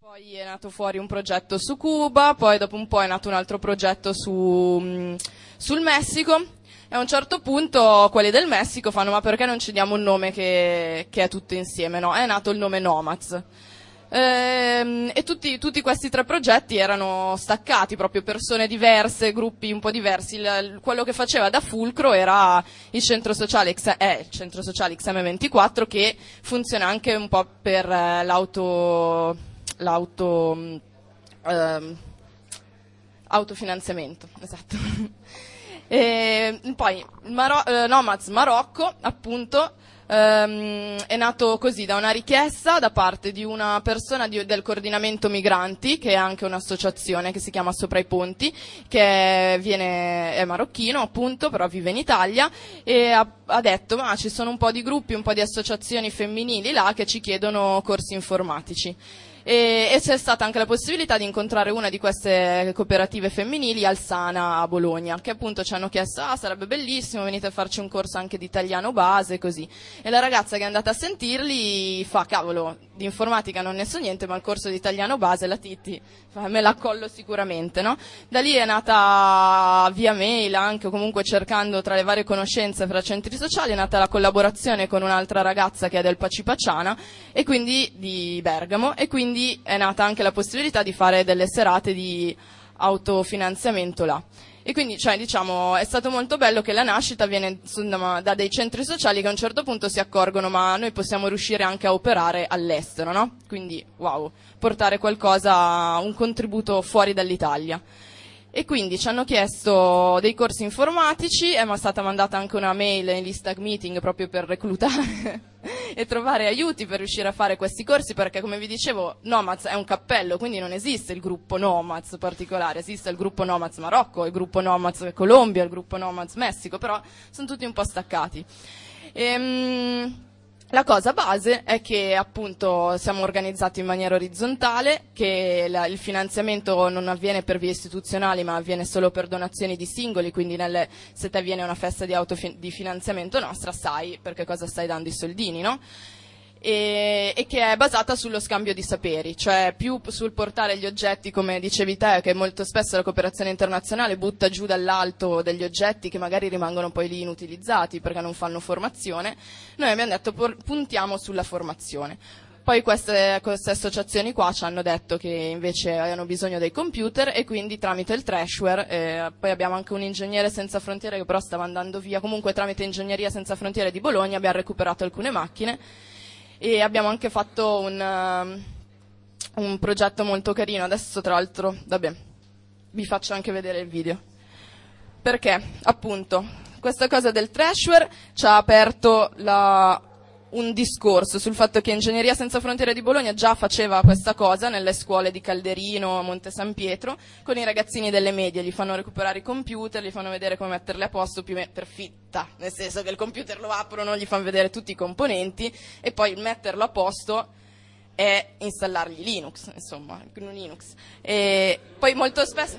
Poi è nato fuori un progetto su Cuba, poi dopo un po' è nato un altro progetto sul Messico, e a un certo punto quelli del Messico fanno: ma perché non ci diamo un nome che è tutto insieme, no? È nato il nome Nomads. E tutti questi tre progetti erano staccati, proprio persone diverse, gruppi un po' diversi. Quello che faceva da fulcro era il centro sociale XM24, che funziona anche un po' per autofinanziamento, esatto. E poi Nomads Marocco, appunto, è nato così da una richiesta da parte di una persona del coordinamento migranti, che è anche un'associazione che si chiama Sopra i Ponti, che è marocchino appunto, però vive in Italia, e ha detto: ma ci sono un po' di gruppi, un po' di associazioni femminili là che ci chiedono corsi informatici. E c'è stata anche la possibilità di incontrare una di queste cooperative femminili al Sana a Bologna, che appunto ci hanno chiesto: sarebbe bellissimo, venite a farci un corso anche di italiano base, così. E la ragazza che è andata a sentirli fa: cavolo, di informatica non ne so niente, ma il corso di italiano base, la Titti, me la collo sicuramente, no? Da lì è nata via mail, anche comunque cercando tra le varie conoscenze fra centri sociali, è nata la collaborazione con un'altra ragazza che è del Pacipacciana, e quindi di Bergamo, e quindi è nata anche la possibilità di fare delle serate di autofinanziamento là. E quindi, diciamo, è stato molto bello che la nascita viene da dei centri sociali che a un certo punto si accorgono: ma noi possiamo riuscire anche a operare all'estero, no? Quindi, wow, portare qualcosa, un contributo fuori dall'Italia. E quindi ci hanno chiesto dei corsi informatici, è stata mandata anche una mail in lista meeting proprio per reclutare e trovare aiuti per riuscire a fare questi corsi, perché, come vi dicevo, Nomads è un cappello, quindi non esiste il gruppo Nomads particolare, esiste il gruppo Nomads Marocco, il gruppo Nomads Colombia, il gruppo Nomads Messico, però sono tutti un po' staccati. La cosa base è che appunto siamo organizzati in maniera orizzontale, che il finanziamento non avviene per vie istituzionali, ma avviene solo per donazioni di singoli, quindi se te viene una festa di finanziamento nostra, sai perché cosa stai dando i soldini, no? E che è basata sullo scambio di saperi, cioè più sul portare gli oggetti, come dicevi te, che molto spesso la cooperazione internazionale butta giù dall'alto degli oggetti che magari rimangono poi lì inutilizzati perché non fanno formazione. Noi abbiamo detto: puntiamo sulla formazione. Poi queste associazioni qua ci hanno detto che invece avevano bisogno dei computer, e quindi tramite il Trashware, poi abbiamo anche un ingegnere senza frontiere che però stava andando via, comunque tramite Ingegneria Senza Frontiere di Bologna abbiamo recuperato alcune macchine. E abbiamo anche fatto un progetto molto carino. Adesso, tra l'altro, vabbè, vi faccio anche vedere il video. Perché, appunto, questa cosa del Trashware ci ha aperto un discorso sul fatto che Ingegneria Senza Frontiere di Bologna già faceva questa cosa nelle scuole di Calderino, Monte San Pietro, con i ragazzini delle medie. Gli fanno recuperare i computer, gli fanno vedere come metterli a posto, più per fitta, nel senso che il computer lo aprono, gli fanno vedere tutti i componenti, e poi metterlo a posto è installargli Linux, insomma, GNU Linux. E poi molto spesso...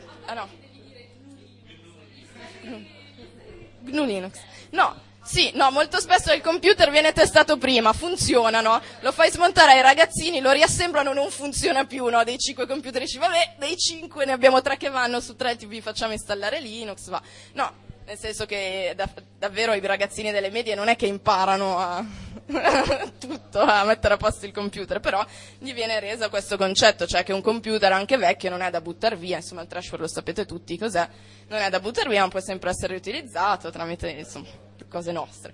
GNU Linux. No. Sì, no, molto spesso il computer viene testato prima, funziona, no? Lo fai smontare ai ragazzini, lo riassemblano, non funziona più, no? Dei 5 computer dici: vabbè, dei 5 ne abbiamo 3 che vanno, su 3 vi facciamo installare Linux, va. No, nel senso che davvero i ragazzini delle medie non è che imparano a tutto, a mettere a posto il computer, però gli viene reso questo concetto, cioè che un computer anche vecchio non è da buttare via, insomma il Trashware lo sapete tutti cos'è, non è da buttare via, ma può sempre essere riutilizzato tramite, insomma, cose nostre.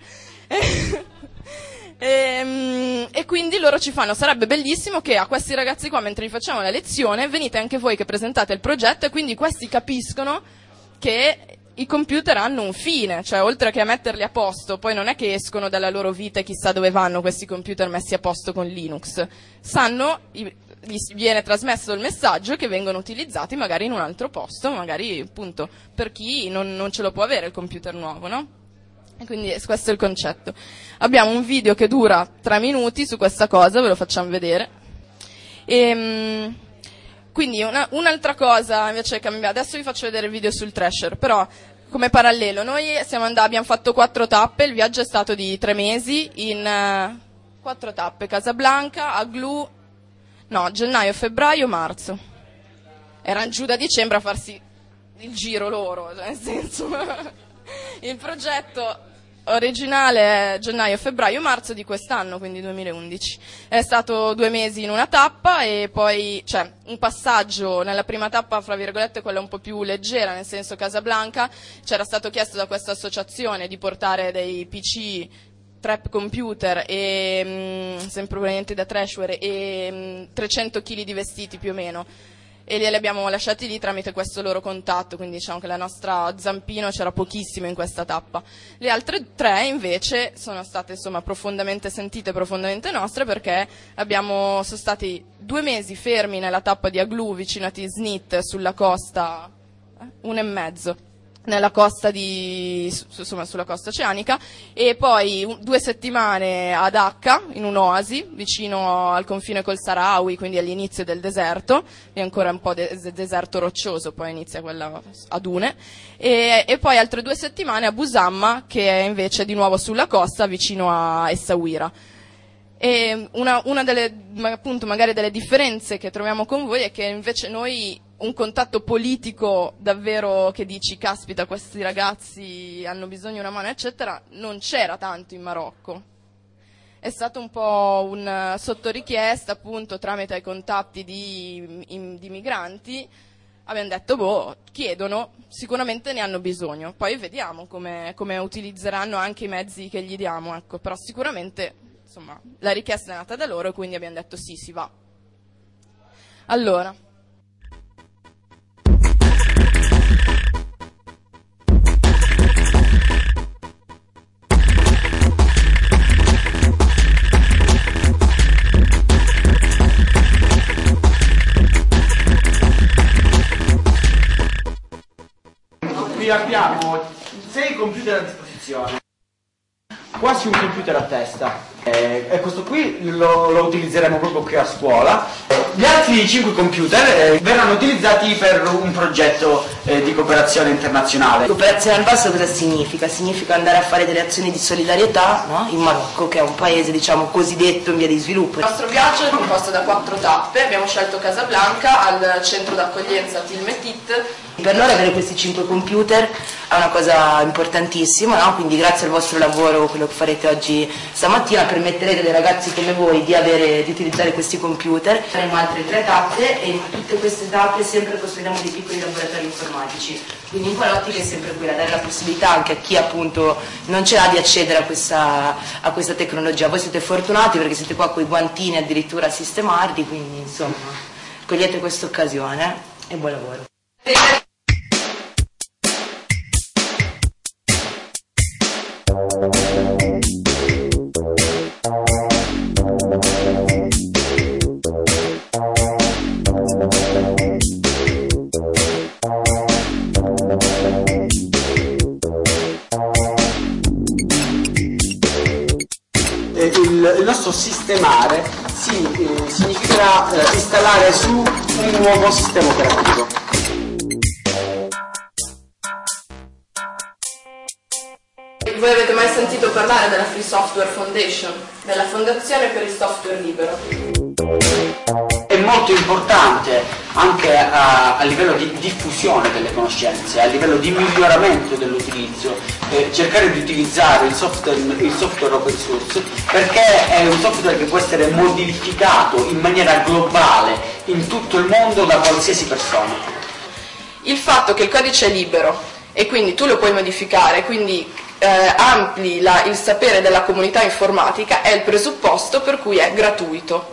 E quindi loro ci fanno: sarebbe bellissimo che a questi ragazzi qua, mentre gli facciamo la lezione, venite anche voi che presentate il progetto, e quindi questi capiscono che i computer hanno un fine, cioè oltre che a metterli a posto, poi non è che escono dalla loro vita e chissà dove vanno questi computer messi a posto con Linux, gli viene trasmesso il messaggio che vengono utilizzati magari in un altro posto, magari appunto per chi non ce lo può avere il computer nuovo, no? E quindi questo è il concetto. Abbiamo un video che dura 3 minuti su questa cosa, ve lo facciamo vedere. Quindi un'altra cosa invece che adesso vi faccio vedere il video sul Thrasher, però come parallelo noi abbiamo fatto 4 tappe, il viaggio è stato di 3 mesi in 4 tappe: Casablanca, Aglu, No, gennaio, febbraio, marzo. Erano giù da dicembre a farsi il giro loro, nel senso. Il progetto originale è gennaio, febbraio, marzo di quest'anno, quindi 2011. È stato 2 mesi in una tappa e poi, cioè, un passaggio nella prima tappa, fra virgolette, quella un po' più leggera, nel senso Casablanca, c'era stato chiesto da questa associazione di portare dei PC, trap computer e sempre provenienti da Trashware e 300 kg di vestiti più o meno. E li abbiamo lasciati lì tramite questo loro contatto, quindi diciamo che la nostra zampino c'era pochissimo in questa tappa. Le altre 3 invece sono state insomma profondamente sentite, profondamente nostre, perché sono stati 2 mesi fermi nella tappa di Aglu vicino a Tisnit sulla costa, 1 e mezzo. Nella costa insomma sulla costa oceanica, e poi 2 settimane ad Acca, in un'oasi, vicino al confine col Sahrawi, quindi all'inizio del deserto, è ancora un po' deserto roccioso, poi inizia quella a dune, e poi altre 2 settimane a Busamma, che è invece di nuovo sulla costa, vicino a Essaouira. E una delle, appunto, magari delle differenze che troviamo con voi è che invece noi un contatto politico davvero che dici caspita questi ragazzi hanno bisogno di una mano eccetera non c'era tanto in Marocco. È stato un po' un sotto richiesta, appunto, tramite i contatti di migranti abbiamo detto chiedono, sicuramente ne hanno bisogno, poi vediamo come utilizzeranno anche i mezzi che gli diamo, ecco, però sicuramente insomma la richiesta è nata da loro e quindi abbiamo detto sì, si va. Allora, qui abbiamo 6 computer a disposizione, quasi un computer a testa, e questo qui lo utilizzeremo proprio qui a scuola. Gli altri 5 computer verranno utilizzati per un progetto di cooperazione internazionale. Cooperazione al basso cosa significa? Significa andare a fare delle azioni di solidarietà, no? In Marocco, che è un paese diciamo cosiddetto in via di sviluppo. Il nostro viaggio è composto da 4 tappe, abbiamo scelto Casablanca al centro d'accoglienza Tilmetit. Per loro avere questi 5 computer è una cosa importantissima, no? Quindi grazie al vostro lavoro, quello che farete oggi stamattina, permetterete ai ragazzi come voi di utilizzare questi computer. Faremo altre 3 tappe e in tutte queste tappe sempre costruiremo dei piccoli laboratori informatici. Quindi in quell'ottica è sempre quella, dare la possibilità anche a chi appunto non ce l'ha di accedere a questa tecnologia. Voi siete fortunati perché siete qua con i guantini addirittura a sistemarli, quindi insomma cogliete questa occasione e buon lavoro. Il nostro sistemare significherà installare su un nuovo sistema operativo. Voi avete mai sentito parlare della Free Software Foundation, della fondazione per il software libero? È molto importante anche a livello di diffusione delle conoscenze, a livello di miglioramento dell'utilizzo, cercare di utilizzare il software open source, perché è un software che può essere modificato in maniera globale in tutto il mondo da qualsiasi persona. Il fatto che il codice è libero e quindi tu lo puoi modificare, quindi ampli il sapere della comunità informatica, è il presupposto per cui è gratuito.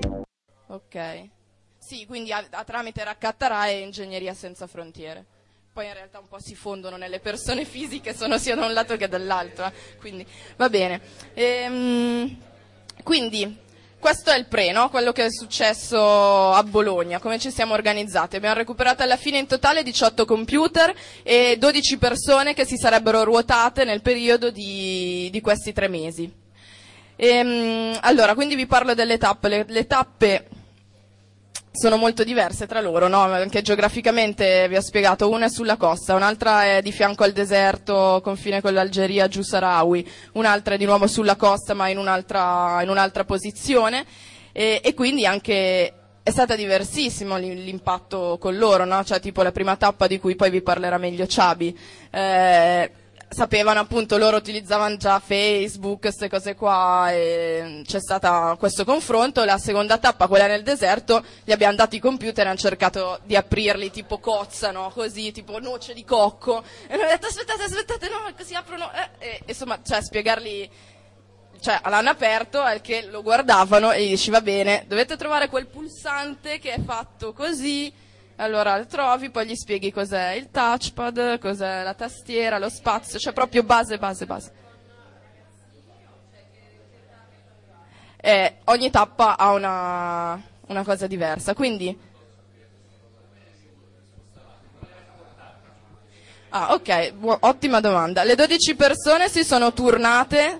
Ok, sì, quindi tramite Raccattara e Ingegneria Senza Frontiere. poi in realtà un po' si fondono nelle persone fisiche, sono sia da un lato che dall'altro, quindi va bene. Quindi questo è il pre, no? Quello che è successo a Bologna, come ci siamo organizzati. Abbiamo recuperato alla fine in totale 18 computer e 12 persone che si sarebbero ruotate nel periodo di questi 3 mesi. Allora, quindi vi parlo delle tappe. Le tappe sono molto diverse tra loro, no? Anche geograficamente vi ho spiegato, una è sulla costa, un'altra è di fianco al deserto, confine con l'Algeria, giù Sahrawi, un'altra è di nuovo sulla costa ma in un'altra posizione e quindi anche è stata diversissimo l'impatto con loro, no? Cioè tipo la prima tappa di cui poi vi parlerà meglio Ciabi, sapevano appunto, loro utilizzavano già Facebook, queste cose qua, e c'è stato questo confronto. La seconda tappa, quella nel deserto, gli abbiamo dato i computer e hanno cercato di aprirli tipo cozza, no? Così, tipo noce di cocco, e hanno detto aspettate, no, così aprono, insomma, cioè spiegarli, cioè l'hanno aperto, al che lo guardavano e gli dici va bene, dovete trovare quel pulsante che è fatto così. Allora lo trovi, poi gli spieghi cos'è il touchpad, cos'è la tastiera, lo spazio, cioè proprio base. Ogni tappa ha una cosa diversa, quindi... ok, ottima domanda. Le 12 persone si sono turnate...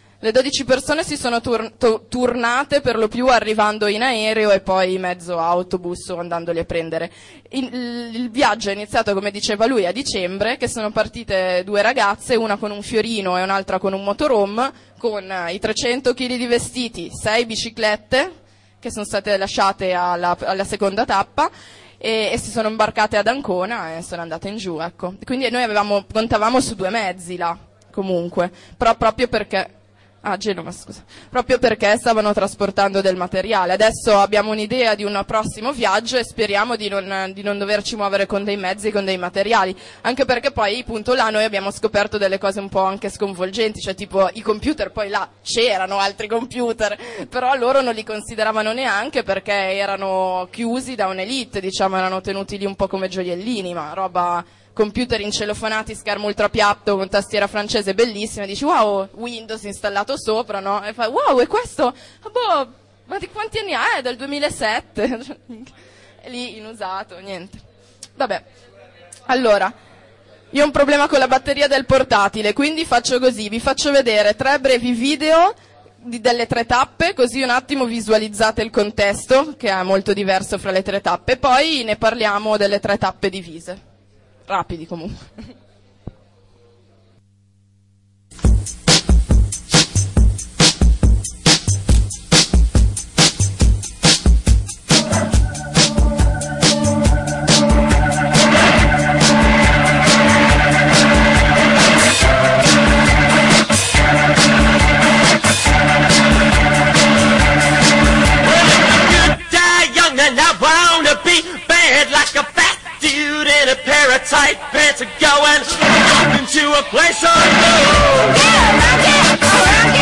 turnate per lo più arrivando in aereo e poi mezzo autobus o andandoli a prendere. Il viaggio è iniziato, come diceva lui, a dicembre, che sono partite 2 ragazze, una con un fiorino e un'altra con un motorhome, con i 300 kg di vestiti, 6 biciclette che sono state lasciate alla seconda tappa e si sono imbarcate ad Ancona e sono andate in giù, ecco. Quindi noi contavamo su 2 mezzi là, comunque, però proprio perché... Genova, scusa. Proprio perché stavano trasportando del materiale. Adesso abbiamo un'idea di un prossimo viaggio e speriamo di non doverci muovere con dei mezzi, con dei materiali. Anche perché poi, appunto, là noi abbiamo scoperto delle cose un po' anche sconvolgenti, cioè tipo i computer, poi là c'erano altri computer, però loro non li consideravano neanche perché erano chiusi da un'elite, diciamo, erano tenuti lì un po' come gioiellini, ma roba... computer incelofanati, schermo ultrapiatto con tastiera francese bellissima, dici wow, Windows installato sopra, no? E fai wow, e questo? Ma di quanti anni ha? È del 2007. È lì inusato, niente. Vabbè. Allora, io ho un problema con la batteria del portatile, quindi faccio così, vi faccio vedere 3 brevi video delle 3 tappe, così un attimo visualizzate il contesto, che è molto diverso fra le 3 tappe, poi ne parliamo delle 3 tappe divise. Rapidi comunque. In a pair of tight pants and going up into a place unknown. Yeah, rock it, around.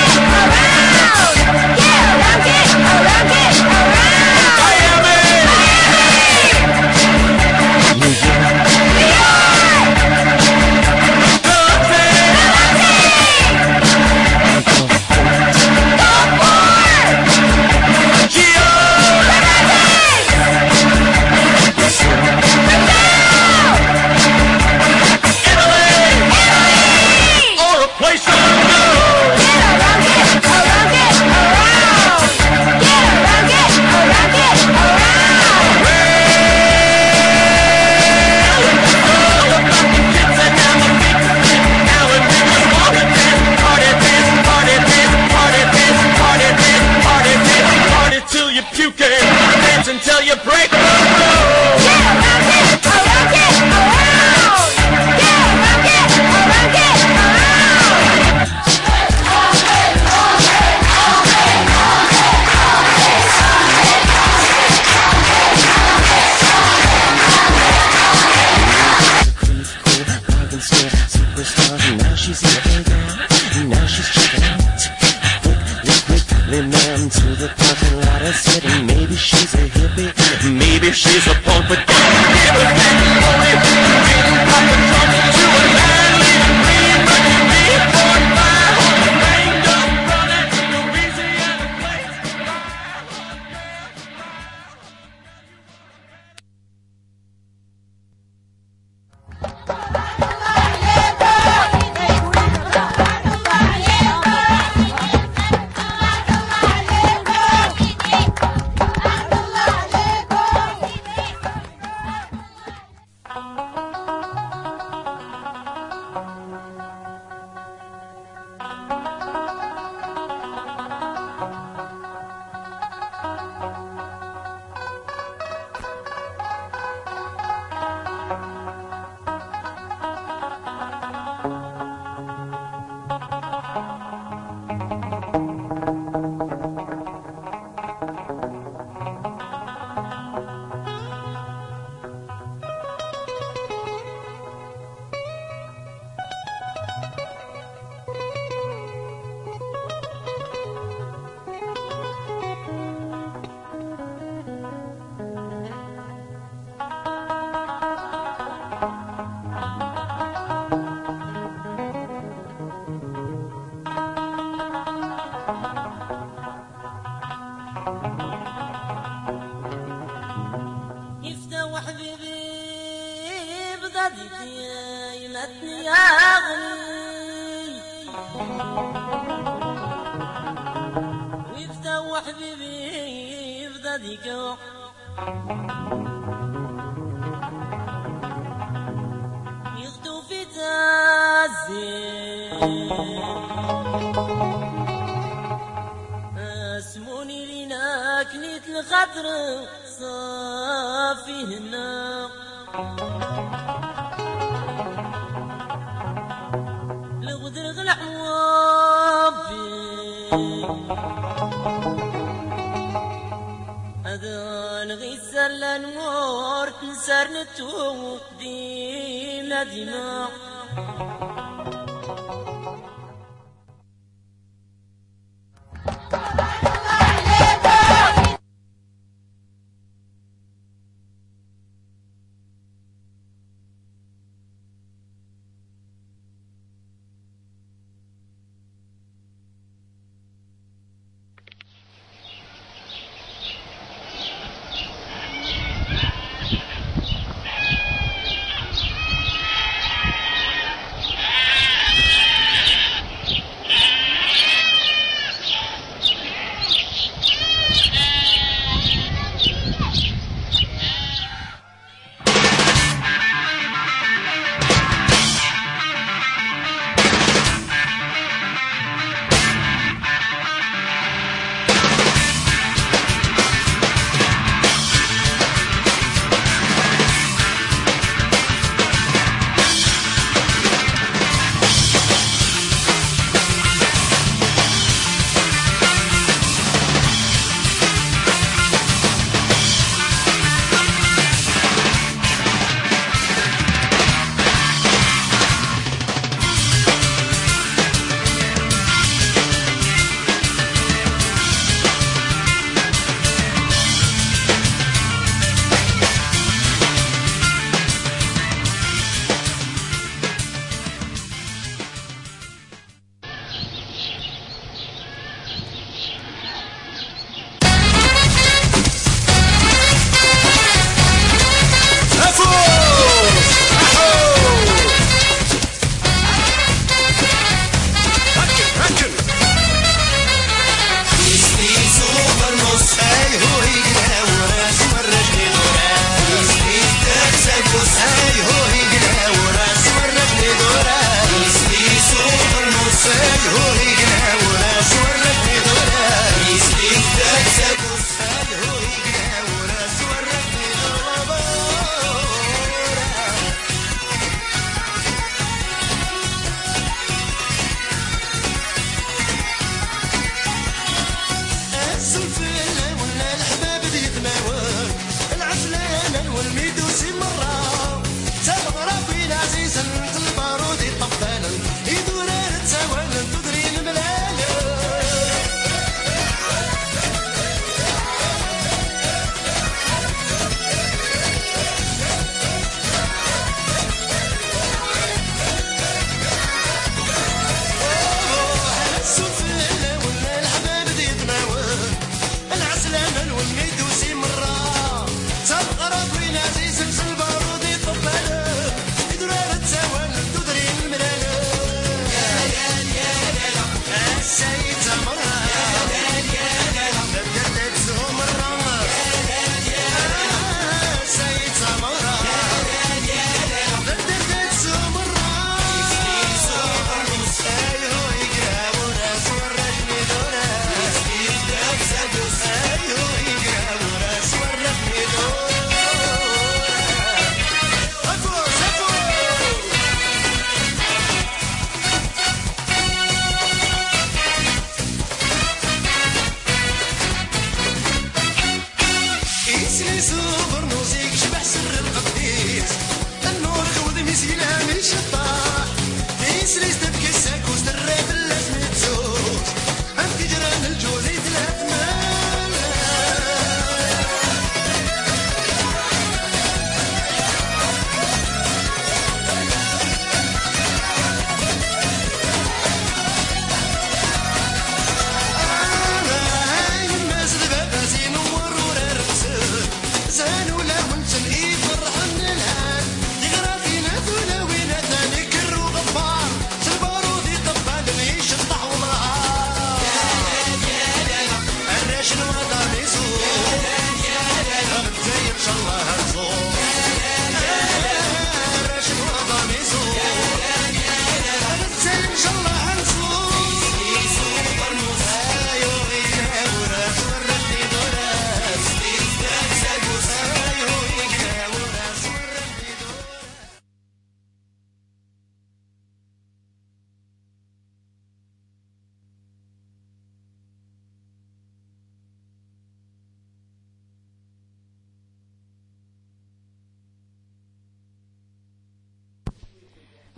Yeah, rock it, around. Miami. New York. Until you break the rules. Yeah, rock it, around. Yeah, rock it, superstar, now she's here, now she's checking out. Quickly, ma'am, to the parking lot I said, maybe she's a hippie, maybe she's a punk, but حبيبي بضدك يغدو في تازين اسموني لينا كنيت الخطر صافي هنا الغدر غلع موابي هذا الغيسر لنمور تنسر نتو ديما ديما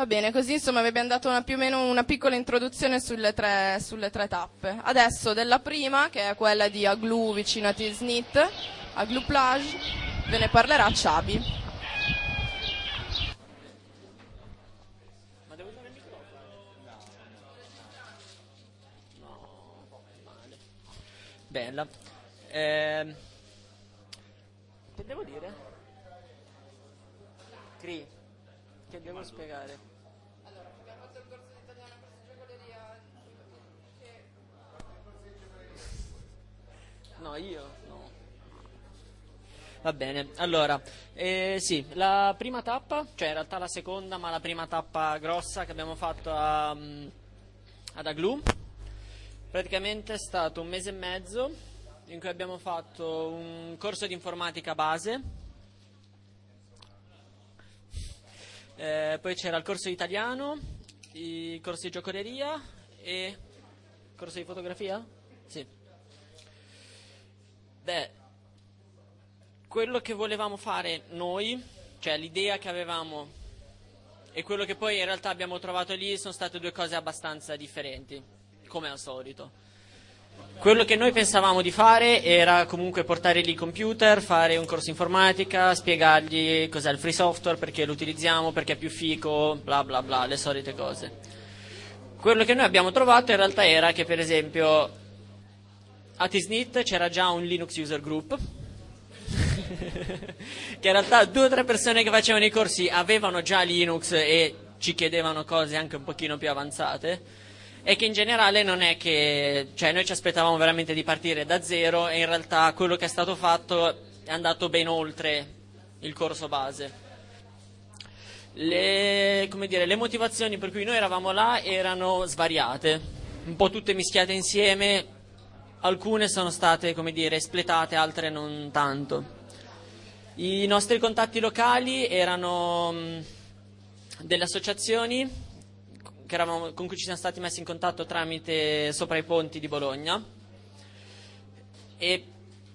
Va bene, così insomma vi abbiamo dato più o meno una piccola introduzione sulle tre tappe. Adesso della prima, che è quella di Aglu vicino a Tisnit, Aglu Plage, ve ne parlerà Xabi. Bella. Che devo dire? Cri, che devo spiegare? Allora, abbiamo fatto il corso di italiano per giocoleria. No, io? No. Va bene, allora, sì, la prima tappa, cioè in realtà la seconda, ma la prima tappa grossa che abbiamo fatto ad Aglu, praticamente è stato un mese e mezzo in cui abbiamo fatto un corso di informatica base, poi c'era il corso di italiano, il corso di giocoleria e il corso di fotografia? Sì. Beh, quello che volevamo fare noi, cioè l'idea che avevamo e quello che poi in realtà abbiamo trovato lì sono state due cose abbastanza differenti, come al solito. Quello che noi pensavamo di fare era comunque portare lì i computer, fare un corso informatica, spiegargli cos'è il free software, perché lo utilizziamo, perché è più fico, bla bla bla, le solite cose. Quello che noi abbiamo trovato in realtà era che, per esempio, a Tisnit c'era già un Linux User Group, che in realtà 2 o 3 persone che facevano i corsi avevano già Linux e ci chiedevano cose anche un pochino più avanzate, e che in generale non è che, cioè noi ci aspettavamo veramente di partire da zero, e in realtà quello che è stato fatto è andato ben oltre il corso base. Le motivazioni per cui noi eravamo là erano svariate, un po' tutte mischiate insieme, alcune sono state, espletate, altre non tanto. I nostri contatti locali erano delle associazioni con cui ci siamo stati messi in contatto tramite Sopra i Ponti di Bologna, e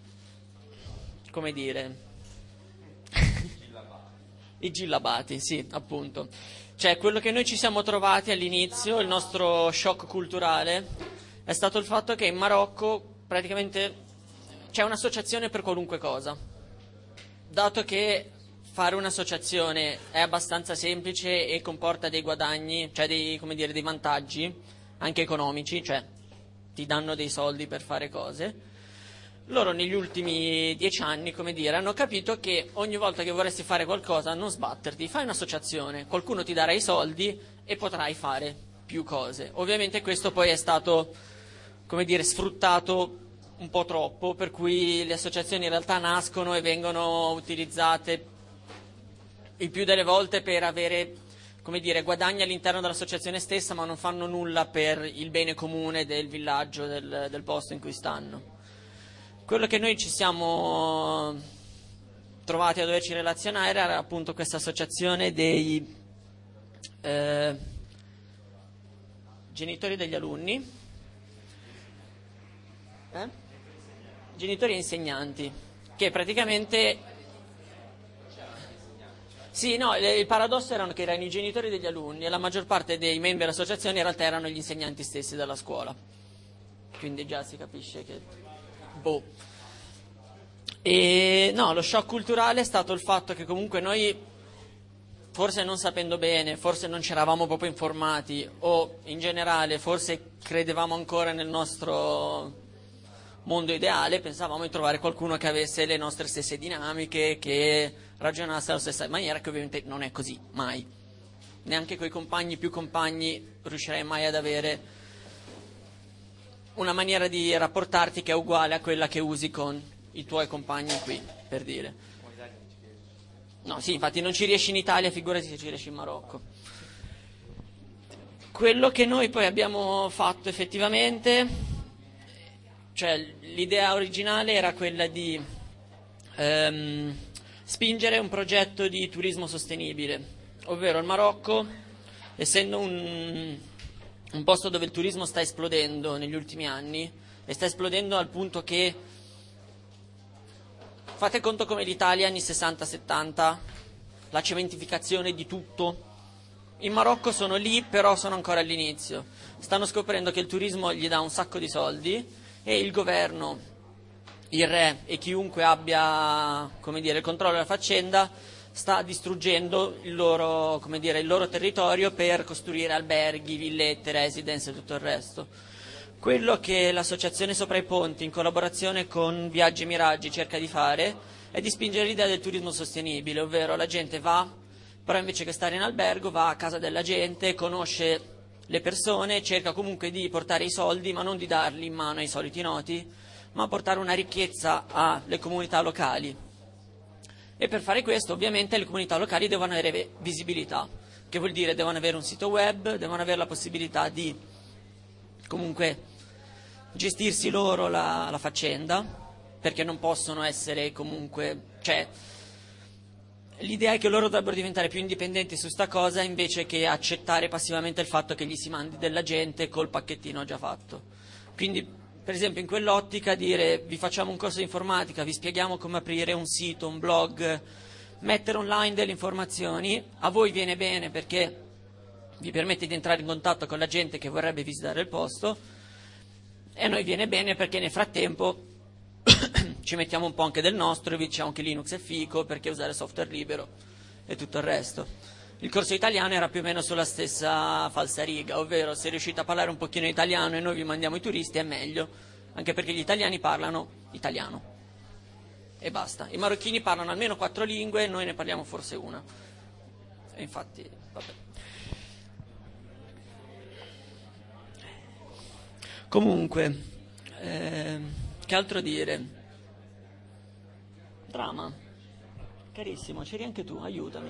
i gillabati, sì, appunto. Cioè, quello che noi ci siamo trovati all'inizio, il nostro shock culturale, è stato il fatto che in Marocco praticamente c'è un'associazione per qualunque cosa. Dato che fare un'associazione è abbastanza semplice e comporta dei guadagni, cioè dei vantaggi anche economici, cioè ti danno dei soldi per fare cose, loro negli ultimi 10 anni, hanno capito che ogni volta che vorresti fare qualcosa, non sbatterti, fai un'associazione, qualcuno ti darà i soldi e potrai fare più cose. Ovviamente questo poi è stato, sfruttato un po' troppo, per cui le associazioni in realtà nascono e vengono utilizzate il più delle volte per avere, guadagni all'interno dell'associazione stessa, ma non fanno nulla per il bene comune del villaggio, del posto in cui stanno. Quello che noi ci siamo trovati a doverci relazionare era appunto questa associazione dei genitori degli alunni, genitori e insegnanti, che praticamente... Sì, no, il paradosso erano che erano i genitori degli alunni e la maggior parte dei membri dell'associazione in realtà erano gli insegnanti stessi della scuola. Quindi già si capisce che... E no, lo shock culturale è stato il fatto che comunque noi, forse non sapendo bene, forse non ci eravamo proprio informati, o in generale forse credevamo ancora nel nostro mondo ideale, pensavamo di trovare qualcuno che avesse le nostre stesse dinamiche, che ragionasse alla stessa maniera, che ovviamente non è così, mai. Neanche coi compagni più compagni riuscirei mai ad avere una maniera di rapportarti che è uguale a quella che usi con i tuoi compagni qui, per dire. No, sì, infatti non ci riesci in Italia, figurati se ci riesci in Marocco. Quello che noi poi abbiamo fatto effettivamente, cioè l'idea originale era quella di spingere un progetto di turismo sostenibile, ovvero il Marocco, essendo un posto dove il turismo sta esplodendo negli ultimi anni, e sta esplodendo al punto che, fate conto come l'Italia anni 60-70, la cementificazione di tutto, in Marocco sono lì, però sono ancora all'inizio. Stanno scoprendo che il turismo gli dà un sacco di soldi e il governo, il re e chiunque abbia, come dire, il controllo della faccenda sta distruggendo il loro, come dire, il loro territorio per costruire alberghi, villette, residence e tutto il resto. Quello che l'associazione Sopra i Ponti, in collaborazione con Viaggi e Miraggi, cerca di fare è di spingere l'idea del turismo sostenibile, ovvero la gente va, però invece che stare in albergo va a casa della gente, conosce le persone, cerca comunque di portare i soldi, ma non di darli in mano ai soliti noti, ma portare una ricchezza alle comunità locali. E per fare questo ovviamente le comunità locali devono avere visibilità, che vuol dire devono avere un sito web, devono avere la possibilità di comunque gestirsi loro la faccenda, perché non possono essere comunque, cioè l'idea è che loro dovrebbero diventare più indipendenti su sta cosa invece che accettare passivamente il fatto che gli si mandi della gente col pacchettino già fatto. Quindi per esempio in quell'ottica dire vi facciamo un corso di informatica, vi spieghiamo come aprire un sito, un blog, mettere online delle informazioni, a voi viene bene perché vi permette di entrare in contatto con la gente che vorrebbe visitare il posto e a noi viene bene perché nel frattempo ci mettiamo un po' anche del nostro e vi diciamo che Linux è fico perché usare software libero e tutto il resto. Il corso italiano era più o meno sulla stessa falsariga, ovvero se riuscite a parlare un pochino italiano e noi vi mandiamo i turisti è meglio, anche perché gli italiani parlano italiano e basta. I marocchini parlano almeno 4 lingue e noi ne parliamo forse una. E infatti, vabbè. Comunque, che altro dire? Drama. Carissimo, c'eri anche tu, aiutami.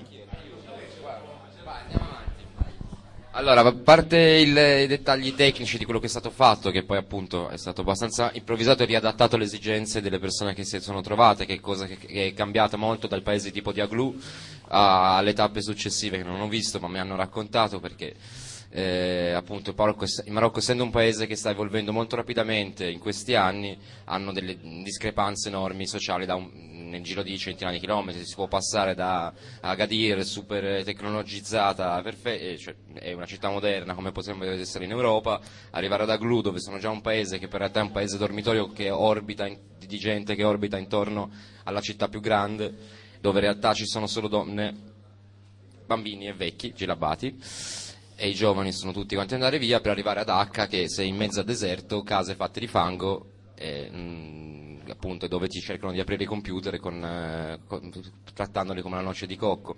Allora, a parte i dettagli tecnici di quello che è stato fatto, che poi appunto è stato abbastanza improvvisato e riadattato alle esigenze delle persone che si sono trovate, che è cosa che è cambiata molto dal paese tipo di Aglu alle tappe successive che non ho visto ma mi hanno raccontato, perché appunto il Marocco, essendo un paese che sta evolvendo molto rapidamente in questi anni, hanno delle discrepanze enormi sociali nel giro di centinaia di chilometri. Si può passare da Agadir, super tecnologizzata, cioè è una città moderna come possiamo essere in Europa, arrivare ad Aglu, dove sono già un paese che per realtà è un paese dormitorio che orbita di gente che orbita intorno alla città più grande, dove in realtà ci sono solo donne, bambini e vecchi gelabati, e i giovani sono tutti quanti andare via, per arrivare ad Acca, che sei in mezzo al deserto, case fatte di fango, appunto dove ti cercano di aprire i computer trattandoli come una noce di cocco.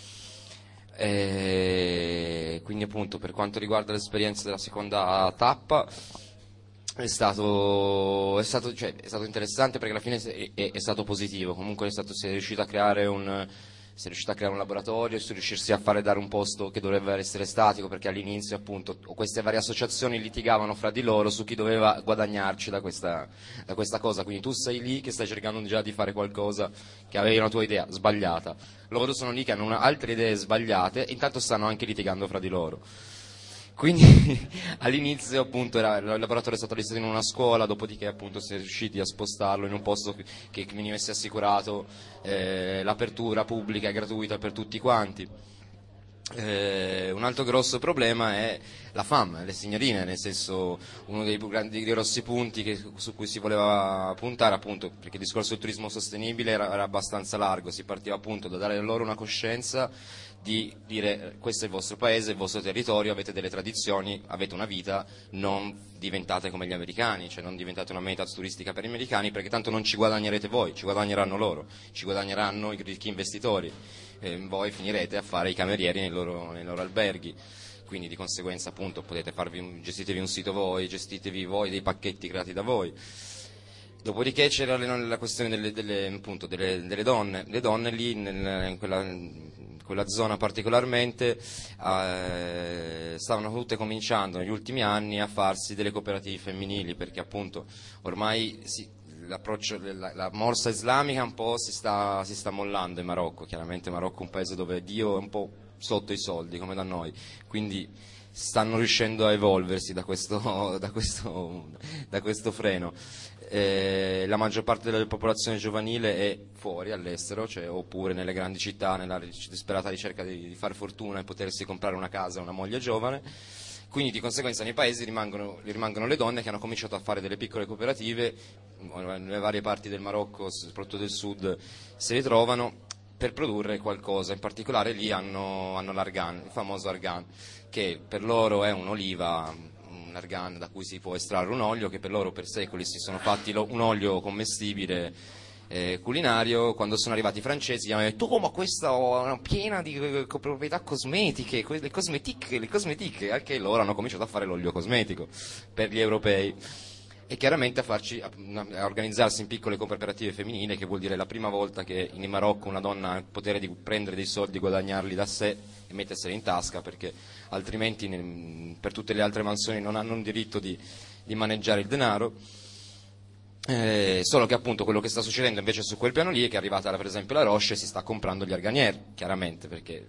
Quindi appunto per quanto riguarda l'esperienza della seconda tappa è stato interessante, perché alla fine è stato positivo. Comunque si è riuscito a creare un laboratorio, si riuscirsi a fare dare un posto che doveva essere statico, perché all'inizio appunto queste varie associazioni litigavano fra di loro su chi doveva guadagnarci da questa cosa. Quindi tu sei lì che stai cercando già di fare qualcosa che avevi una tua idea sbagliata, loro sono lì che hanno altre idee sbagliate e intanto stanno anche litigando fra di loro. Quindi all'inizio appunto il laboratorio è stato allestito in una scuola, dopodiché appunto si è riusciti a spostarlo in un posto che venisse assicurato l'apertura pubblica e gratuita per tutti quanti. Un altro grosso problema è la fame, le signorine, nel senso uno dei più grossi punti su cui si voleva puntare, appunto perché il discorso del turismo sostenibile era abbastanza largo, si partiva appunto da dare loro una coscienza di dire questo è il vostro paese, il vostro territorio, avete delle tradizioni, avete una vita, non diventate come gli americani, cioè non diventate una meta turistica per gli americani, perché tanto non ci guadagnerete voi, ci guadagneranno loro, ci guadagneranno i ricchi investitori, voi finirete a fare i camerieri nei loro alberghi. Quindi di conseguenza appunto gestitevi un sito voi, gestitevi voi dei pacchetti creati da voi. Dopodiché c'era la questione delle donne. Le donne lì in quella zona particolarmente stavano tutte cominciando negli ultimi anni a farsi delle cooperative femminili, perché appunto ormai l'approccio, la morsa islamica un po' si sta mollando in Marocco. Chiaramente Marocco è un paese dove Dio è un po' sotto i soldi come da noi, quindi stanno riuscendo a evolversi da questo freno. La maggior parte della popolazione giovanile è fuori, all'estero, cioè, oppure nelle grandi città, nella disperata ricerca di fare fortuna e potersi comprare una casa, una moglie giovane. Quindi di conseguenza nei paesi rimangono le donne che hanno cominciato a fare delle piccole cooperative, nelle varie parti del Marocco, soprattutto del sud, si ritrovano per produrre qualcosa. In particolare lì hanno l'argan, il famoso argan, che per loro è un'oliva, un argan da cui si può estrarre un olio, che per loro per secoli si sono fatti un olio commestibile culinario. Quando sono arrivati i francesi gli hanno detto: ma questa è piena di proprietà cosmetiche, le cosmetiche, anche loro hanno cominciato a fare l'olio cosmetico per gli europei, e chiaramente a organizzarsi in piccole cooperative femminili, che vuol dire la prima volta che in Marocco una donna ha il potere di prendere dei soldi, guadagnarli da sé e metterseli in tasca, perché altrimenti per tutte le altre mansioni non hanno un diritto di maneggiare il denaro. Solo che appunto quello che sta succedendo invece su quel piano lì è che è arrivata per esempio la Roche e si sta comprando gli arganier, chiaramente, perché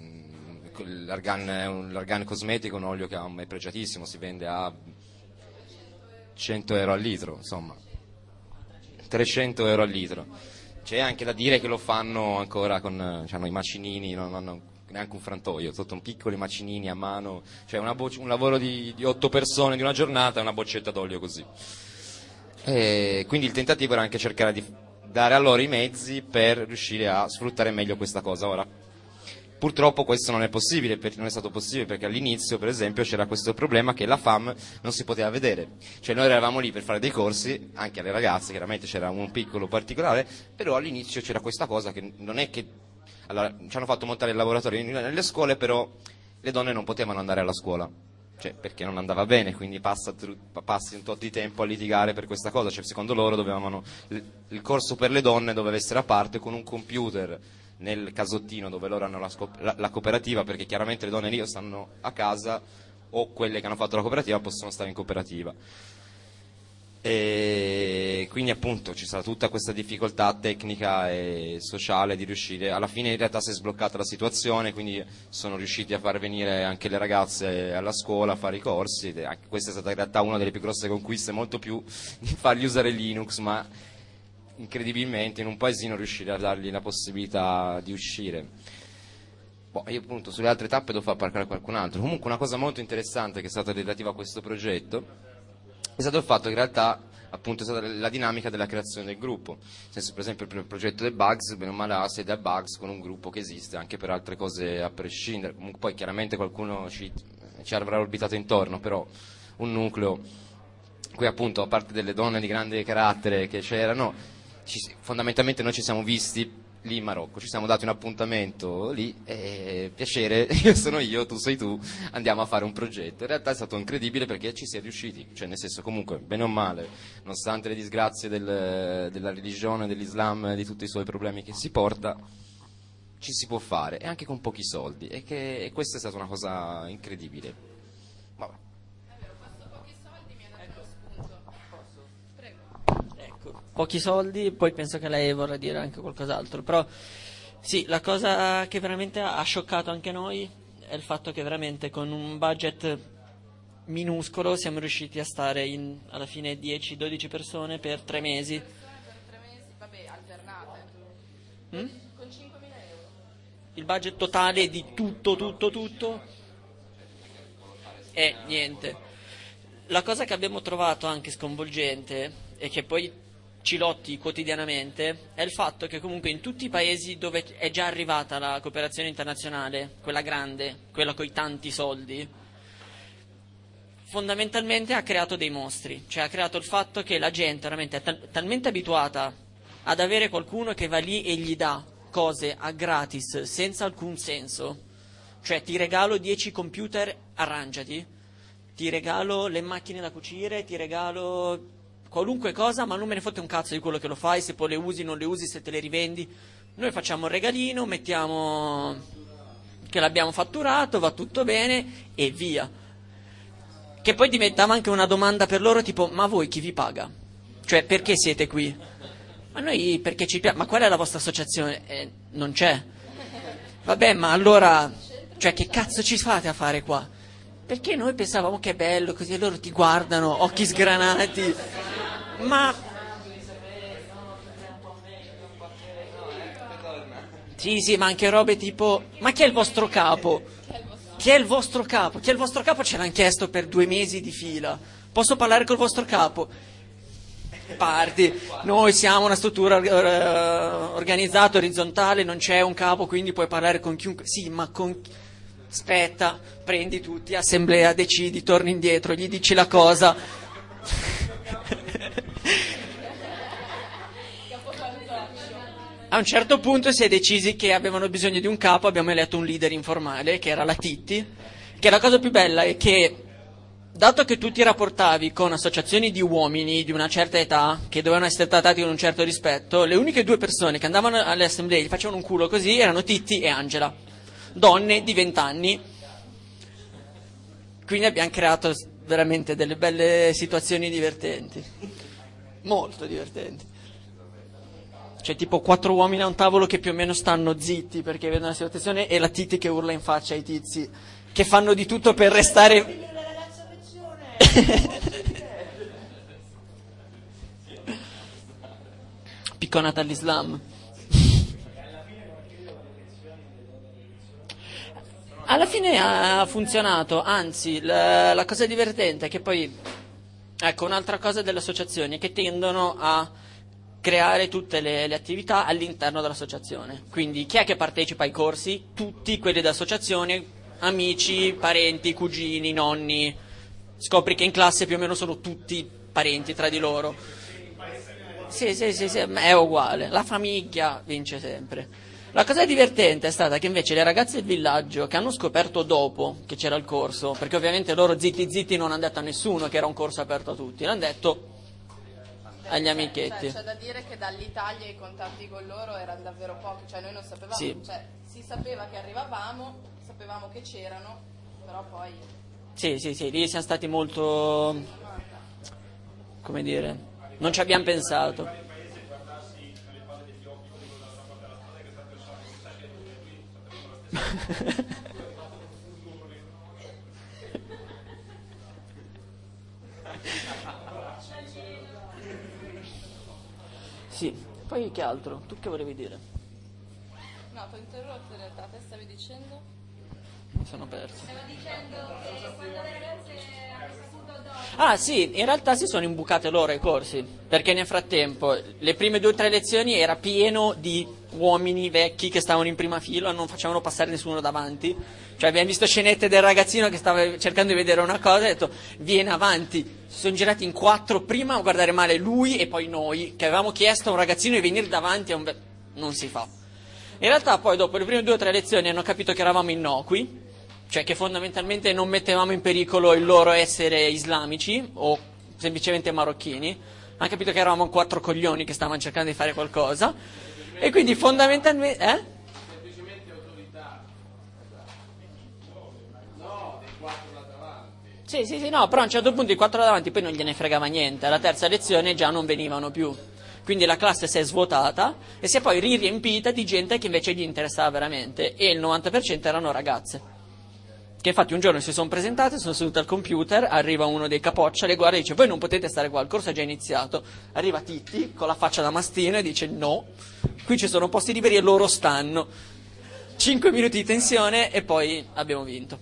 l'argan cosmetico è un olio che è pregiatissimo, si vende a 100 euro al litro, insomma 300 euro al litro. C'è anche da dire che lo fanno ancora hanno i macinini, non hanno neanche un frantoio, sotto piccoli macinini a mano, cioè un lavoro di 8 persone di una giornata e una boccetta d'olio così. Quindi il tentativo era anche cercare di dare a loro i mezzi per riuscire a sfruttare meglio questa cosa. Ora, purtroppo questo non è stato possibile, perché all'inizio, per esempio, c'era questo problema che la fam non si poteva vedere. Cioè noi eravamo lì per fare dei corsi, anche alle ragazze, chiaramente c'era un piccolo particolare, però all'inizio c'era questa cosa che non è che... Allora, ci hanno fatto montare il laboratorio nelle scuole, però le donne non potevano andare alla scuola. Cioè, perché non andava bene, quindi passi un tot di tempo a litigare per questa cosa. Cioè, secondo loro il corso per le donne doveva essere a parte, con un computer nel casottino dove loro hanno la cooperativa, perché chiaramente le donne lì o stanno a casa o quelle che hanno fatto la cooperativa possono stare in cooperativa. E quindi appunto c'è stata tutta questa difficoltà tecnica e sociale di riuscire. Alla fine in realtà si è sbloccata la situazione, quindi sono riusciti a far venire anche le ragazze alla scuola a fare i corsi, e anche questa è stata in realtà una delle più grosse conquiste, molto più di fargli usare Linux, ma incredibilmente in un paesino riuscire a dargli la possibilità di uscire. Io appunto sulle altre tappe devo far parlare qualcun altro. Comunque una cosa molto interessante che è stata relativa a questo progetto è stato il fatto che in realtà appunto è stata la dinamica della creazione del gruppo. Nel senso, per esempio il progetto del Bugs, bene o male, ha sede a Bugs, con un gruppo che esiste anche per altre cose a prescindere. Comunque poi chiaramente qualcuno ci avrà orbitato intorno, però un nucleo qui appunto, a parte delle donne di grande carattere che c'erano, fondamentalmente noi ci siamo visti lì in Marocco, ci siamo dati un appuntamento lì, piacere, io sono io, tu sei tu, andiamo a fare un progetto. In realtà è stato incredibile perché ci si è riusciti, cioè nel senso, comunque bene o male, nonostante le disgrazie della religione, dell'Islam, di tutti i suoi problemi che si porta, ci si può fare, e anche con pochi soldi, e questa è stata una cosa incredibile. Vabbè. Pochi soldi, poi penso che lei vorrà dire anche qualcos'altro, però sì, la cosa che veramente ha scioccato anche noi è il fatto che veramente con un budget minuscolo siamo riusciti a stare alla fine 10-12 persone per 3 mesi. Vabbè, alternate. Con 5.000 euro. Il budget totale di tutto è niente. La cosa che abbiamo trovato anche sconvolgente e che poi ci lotti quotidianamente è il fatto che comunque in tutti i paesi dove è già arrivata la cooperazione internazionale, quella grande, quella coi tanti soldi, fondamentalmente ha creato dei mostri, cioè ha creato il fatto che la gente veramente è talmente abituata ad avere qualcuno che va lì e gli dà cose a gratis senza alcun senso, cioè ti regalo 10 computer, arrangiati, ti regalo le macchine da cucire, ti regalo qualunque cosa, ma non me ne fotte un cazzo di quello che lo fai, se poi le usi, non le usi, se te le rivendi. Noi facciamo un regalino, mettiamo che l'abbiamo fatturato, va tutto bene e via. Che poi diventava anche una domanda per loro, tipo: ma voi chi vi paga? Cioè, perché siete qui? Ma noi perché ci piace. Ma qual è la vostra associazione? Non c'è. Vabbè, ma allora, cioè, che cazzo ci fate a fare qua? Perché noi pensavamo che è bello, così loro ti guardano, occhi sgranati, ma... Sì, ma anche robe tipo, ma chi è il vostro capo? Chi è il vostro capo? Chi è il vostro capo? Ce l'hanno chiesto per 2 mesi di fila. Posso parlare col vostro capo? Parti, noi siamo una struttura organizzata, orizzontale, non c'è un capo, quindi puoi parlare con chiunque. Sì, ma con... Aspetta, prendi tutti, assemblea, decidi, torni indietro, gli dici la cosa. A un certo punto si è decisi che avevano bisogno di un capo, abbiamo eletto un leader informale, che era la Titti, che la cosa più bella è che, dato che tu ti rapportavi con associazioni di uomini di una certa età, che dovevano essere trattati con un certo rispetto, le uniche 2 persone che andavano alle assemblee e gli facevano un culo così erano Titti e Angela, donne di 20 anni. Quindi abbiamo creato veramente delle belle situazioni divertenti, molto divertenti. C'è tipo 4 uomini a un tavolo che più o meno stanno zitti perché vedono la situazione e la Titti che urla in faccia ai tizi che fanno di tutto per restare... Picconata all'Islam. Alla fine ha funzionato, anzi la cosa divertente è che poi, ecco, un'altra cosa delle associazioni è che tendono a creare tutte le attività all'interno dell'associazione. Quindi chi è che partecipa ai corsi? Tutti quelli dell'associazione, amici, parenti, cugini, nonni. Scopri che in classe più o meno sono tutti parenti tra di loro. Sì, è uguale. La famiglia vince sempre. La cosa divertente è stata che invece le ragazze del villaggio, che hanno scoperto dopo che c'era il corso, perché ovviamente loro zitti non hanno detto a nessuno che era un corso aperto a tutti, l'hanno detto agli amichetti. C'è da dire che dall'Italia i contatti con loro erano davvero pochi, cioè noi non sapevamo, sì. Cioè si sapeva che arrivavamo, sapevamo che c'erano, però poi... Sì, lì siamo stati molto, come dire, non ci abbiamo pensato. Sì, poi che altro? Tu che volevi dire? No, ti ho interrotto in realtà, te stavi dicendo? Mi sono perso. Stavo dicendo che quando le ragazze hanno saputo dopo... Ah sì, in realtà si sono imbucate loro ai corsi, perché nel frattempo le prime 2 o 3 lezioni era pieno di uomini vecchi che stavano in prima fila, non facevano passare nessuno davanti. Cioè abbiamo visto scenette del ragazzino che stava cercando di vedere una cosa e ha detto vieni avanti. Si sono girati in 4 prima a guardare male lui e poi noi, che avevamo chiesto a un ragazzino di venire davanti non si fa. In realtà poi dopo le prime 2 o 3 lezioni hanno capito che eravamo innocui, cioè che fondamentalmente non mettevamo in pericolo il loro essere islamici o semplicemente marocchini. Hanno capito che eravamo 4 coglioni che stavano cercando di fare qualcosa e quindi fondamentalmente... Sì, no, però a un certo punto i 4 davanti poi non gliene fregava niente, alla terza lezione già non venivano più. Quindi la classe si è svuotata e si è poi riempita di gente che invece gli interessava veramente e il 90% erano ragazze. Che infatti un giorno si sono presentate, sono sedute al computer, arriva uno dei capoccia, le guarda e dice voi non potete stare qua, il corso è già iniziato. Arriva Titti con la faccia da mastino e dice no, qui ci sono posti liberi e loro stanno. 5 minuti di tensione e poi abbiamo vinto.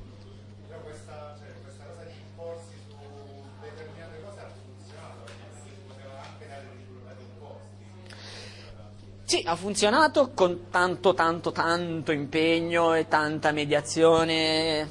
Sì, ha funzionato con tanto impegno e tanta mediazione.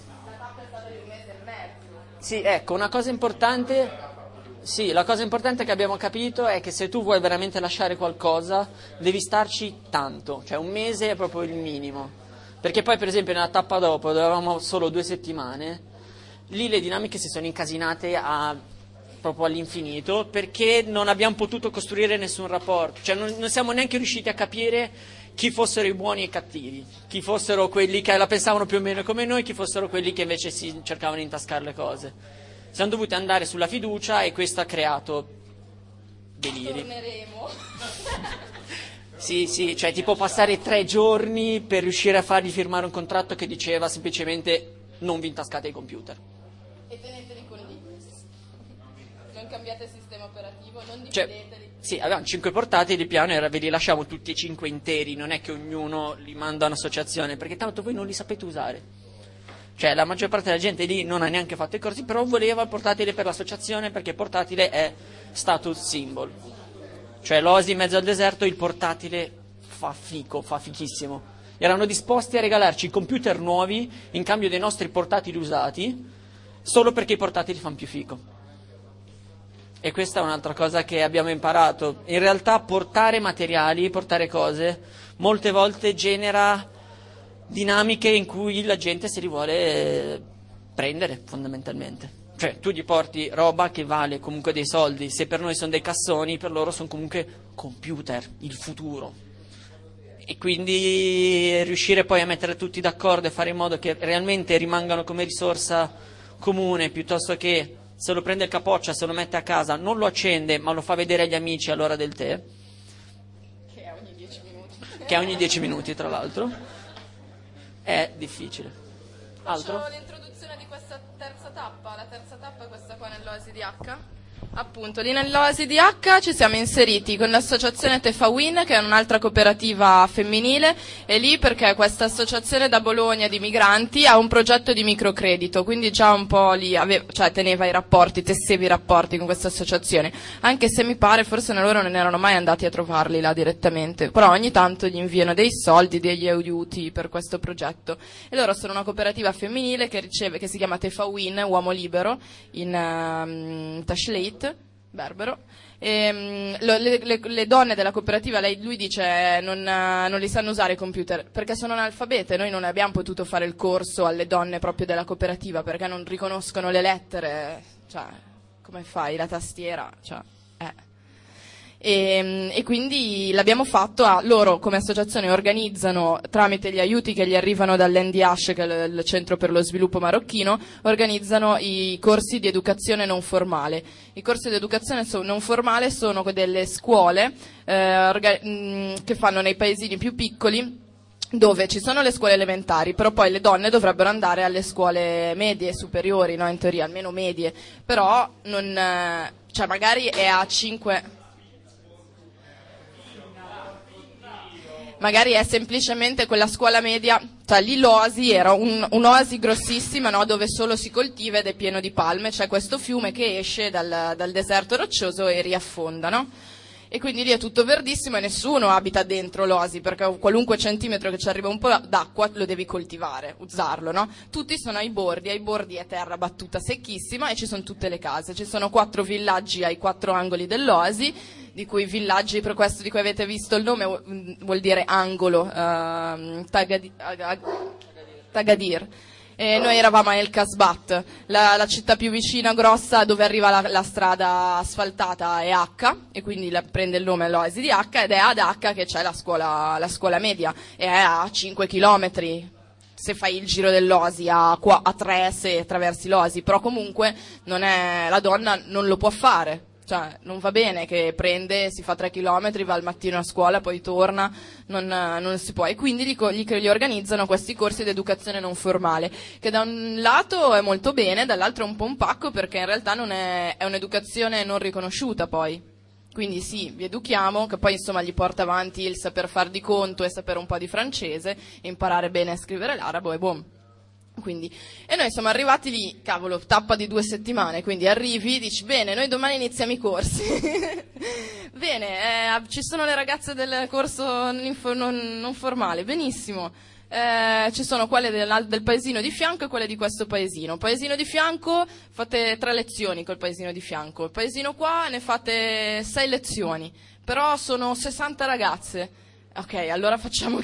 Sì, ecco, una cosa importante, sì, la cosa importante che abbiamo capito è che se tu vuoi veramente lasciare qualcosa, devi starci tanto, cioè 1 mese è proprio il minimo. Perché poi, per esempio, nella tappa dopo, dove avevamo solo 2 settimane, lì le dinamiche si sono incasinate proprio all'infinito perché non abbiamo potuto costruire nessun rapporto, cioè non siamo neanche riusciti a capire chi fossero i buoni e i cattivi, chi fossero quelli che la pensavano più o meno come noi, chi fossero quelli che invece si cercavano di intascare le cose. Siamo dovuti andare sulla fiducia e questo ha creato deliri. Torneremo. Sì, cioè tipo passare 3 giorni per riuscire a fargli firmare un contratto che diceva semplicemente non vi intascate i computer. E teneteli con lì. Non cambiate il sistema operativo, non Cioè, divideteli. sì, avevamo 5 portatili, il piano era ve li lasciamo tutti e 5 interi, non è che ognuno li manda a un'associazione, perché tanto voi non li sapete usare. Cioè, la maggior parte della gente lì non ha neanche fatto i corsi, però voleva il portatile per l'associazione, perché il portatile è status symbol. Cioè, l'oasi in mezzo al deserto, il portatile fa fichissimo. Erano disposti a regalarci i computer nuovi in cambio dei nostri portatili usati, solo perché i portatili fanno più fico. E questa è un'altra cosa che abbiamo imparato. In realtà portare materiali, portare cose, molte volte genera dinamiche in cui la gente se li vuole prendere, fondamentalmente. Cioè, tu gli porti roba che vale comunque dei soldi, se per noi sono dei cassoni, per loro sono comunque computer, il futuro. E quindi riuscire poi a mettere tutti d'accordo e fare in modo che realmente rimangano come risorsa comune, piuttosto che se lo prende il capoccia, se lo mette a casa, non lo accende, ma lo fa vedere agli amici all'ora del tè. Che è ogni 10 minuti. Che ogni 10 minuti, tra l'altro. È difficile. Altro? Faccio l'introduzione di questa terza tappa. La terza tappa è questa qua nell'Oasi di H. Appunto, lì nell'Oasi di H ci siamo inseriti con l'associazione Tefawin, che è un'altra cooperativa femminile, e lì perché questa associazione da Bologna di migranti ha un progetto di microcredito, quindi già un po' lì teneva i rapporti, tesseva i rapporti con questa associazione, anche se mi pare forse loro non erano mai andati a trovarli là direttamente, però ogni tanto gli inviano dei soldi, degli aiuti per questo progetto. E loro sono una cooperativa femminile che si chiama Tefawin, uomo libero, in Tashleit, berbero. Le donne della cooperativa, lui dice non li sanno usare i computer perché sono analfabete. Noi non abbiamo potuto fare il corso alle donne proprio della cooperativa perché non riconoscono le lettere, cioè come fai la tastiera, cioè, E quindi l'abbiamo fatto. Loro come associazione organizzano, tramite gli aiuti che gli arrivano dall'NDH, che è il Centro per lo Sviluppo Marocchino, organizzano i corsi di educazione non formale. I corsi di educazione non formale sono delle scuole che fanno nei paesini più piccoli, dove ci sono le scuole elementari, però poi le donne dovrebbero andare alle scuole medie, superiori, no, in teoria, almeno medie, però non, cioè magari è a 5... Magari è semplicemente quella scuola media, cioè lì l'oasi era un'oasi grossissima, no, dove solo si coltiva ed è pieno di palme, c'è questo fiume che esce dal deserto roccioso e riaffonda, no? E quindi lì è tutto verdissimo e nessuno abita dentro l'oasi, perché qualunque centimetro che ci arriva un po' d'acqua lo devi coltivare, usarlo, no? Tutti sono ai bordi è terra battuta secchissima e ci sono tutte le case, ci sono 4 villaggi ai 4 angoli dell'oasi, di cui villaggi, per questo di cui avete visto il nome, vuol dire angolo, Tagadir. E noi eravamo a El Kasbat, la città più vicina, grossa, dove arriva la strada asfaltata è H, e quindi prende il nome l'oasi di H, ed è ad H che c'è la scuola media, e è a 5 chilometri. Se fai il giro dell'oasi a 3 se attraversi l'oasi, però comunque la donna non lo può fare. Cioè, non va bene che prende, si fa 3 chilometri, va al mattino a scuola, poi torna, non si può. E quindi gli organizzano questi corsi di educazione non formale, che da un lato è molto bene, dall'altro è un po' un pacco, perché in realtà è un'educazione non riconosciuta poi. Quindi sì, vi educhiamo, che poi insomma gli porta avanti il saper far di conto e sapere un po' di francese, imparare bene a scrivere l'arabo e boom. Quindi, e noi siamo arrivati lì, cavolo, tappa di 2 settimane, quindi arrivi, dici bene, noi domani iniziamo i corsi. Bene, ci sono le ragazze del corso non formale, benissimo. Ci sono quelle del paesino di fianco e quelle di questo paesino. Paesino di fianco, fate 3 lezioni col paesino di fianco. Il paesino qua ne fate 6 lezioni, però sono 60 ragazze. Ok, allora facciamo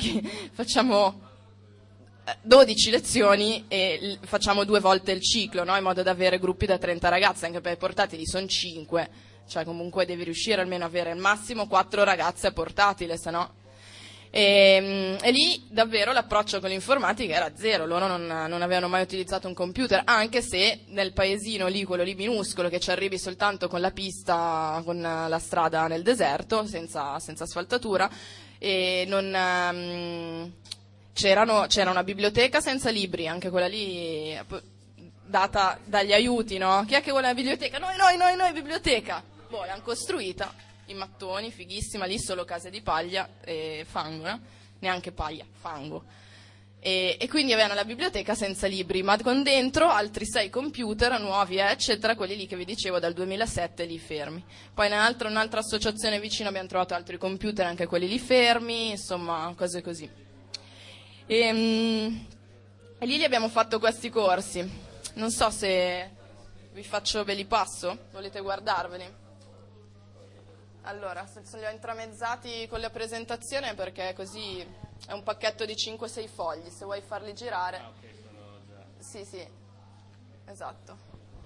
12 lezioni e facciamo 2 volte il ciclo, no? In modo da avere gruppi da 30 ragazze, anche perché portatili sono 5, cioè comunque devi riuscire almeno a avere al massimo 4 ragazze a portatile, se no. E lì davvero l'approccio con l'informatica era zero, loro non avevano mai utilizzato un computer, anche se nel paesino lì, quello lì minuscolo, che ci arrivi soltanto con la pista, con la strada nel deserto, senza asfaltatura, e c'era una biblioteca senza libri, anche quella lì data dagli aiuti, no? Chi è che vuole la biblioteca? Noi, biblioteca! Boh, l'hanno costruita in mattoni, fighissima, lì solo case di paglia e fango, no? Neanche paglia, fango. E quindi avevano la biblioteca senza libri, ma con dentro altri 6 computer nuovi, eccetera, quelli lì che vi dicevo dal 2007 lì fermi. Poi in un'altra associazione vicino abbiamo trovato altri computer, anche quelli lì fermi, insomma, cose così. E lì abbiamo fatto questi corsi. Non so se ve li passo, volete guardarveli? Allora, se li ho intramezzati con la presentazione perché così è un pacchetto di 5-6 fogli, se vuoi farli girare. Sì, esatto.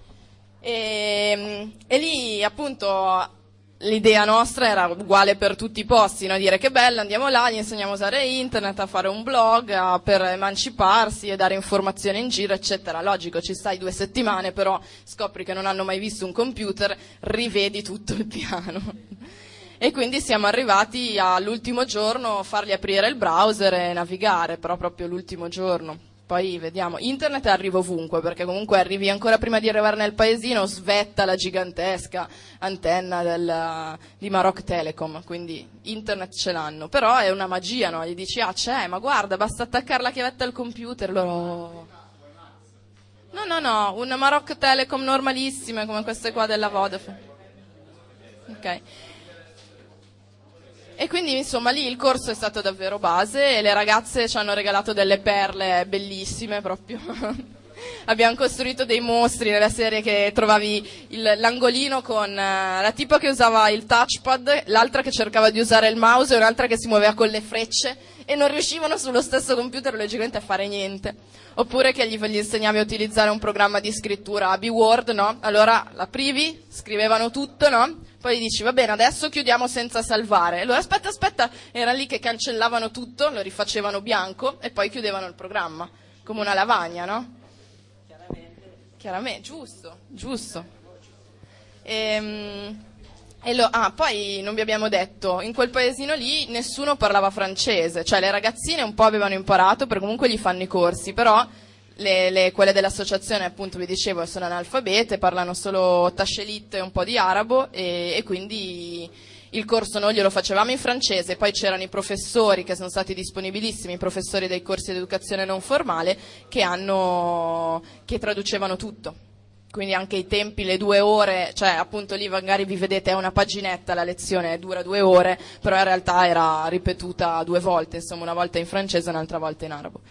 E lì appunto l'idea nostra era uguale per tutti i posti, no? Dire che bello, andiamo là, gli insegniamo a usare internet, a fare un blog, per emanciparsi e dare informazioni in giro, eccetera. Logico, ci stai 2 settimane, però scopri che non hanno mai visto un computer, rivedi tutto il piano. E quindi siamo arrivati all'ultimo giorno, fargli aprire il browser e navigare, però proprio l'ultimo giorno. Poi vediamo, internet arriva ovunque, perché comunque arrivi ancora prima di arrivare nel paesino, svetta la gigantesca antenna di Maroc Telecom, quindi internet ce l'hanno. Però è una magia, no? Gli dici, c'è, ma guarda, basta attaccare la chiavetta al computer, loro... No, una Maroc Telecom normalissima, come queste qua della Vodafone. Ok. E quindi insomma lì il corso è stato davvero base e le ragazze ci hanno regalato delle perle bellissime proprio. Abbiamo costruito dei mostri nella serie che trovavi l'angolino con la tipa che usava il touchpad, l'altra che cercava di usare il mouse e un'altra che si muoveva con le frecce e non riuscivano sullo stesso computer logicamente a fare niente. Oppure che gli insegnavi a utilizzare un programma di scrittura B-Word, no? Allora l'aprivi, scrivevano tutto, no? Poi gli dici, va bene, adesso chiudiamo senza salvare. Allora, aspetta, era lì che cancellavano tutto, lo rifacevano bianco e poi chiudevano il programma, come una lavagna, no? Chiaramente, giusto. Poi non vi abbiamo detto, in quel paesino lì nessuno parlava francese, cioè le ragazzine un po' avevano imparato, perché comunque gli fanno i corsi, però... quelle dell'associazione, appunto, vi dicevo, sono analfabete, parlano solo tascelit e un po' di arabo e quindi il corso noi glielo facevamo in francese, poi c'erano i professori che sono stati disponibilissimi, i professori dei corsi di educazione non formale che traducevano tutto. Quindi anche i tempi, le 2 ore, cioè appunto lì magari vi vedete è una paginetta, la lezione dura 2 ore, però in realtà era ripetuta 2 volte, insomma una volta in francese e un'altra volta in arabo.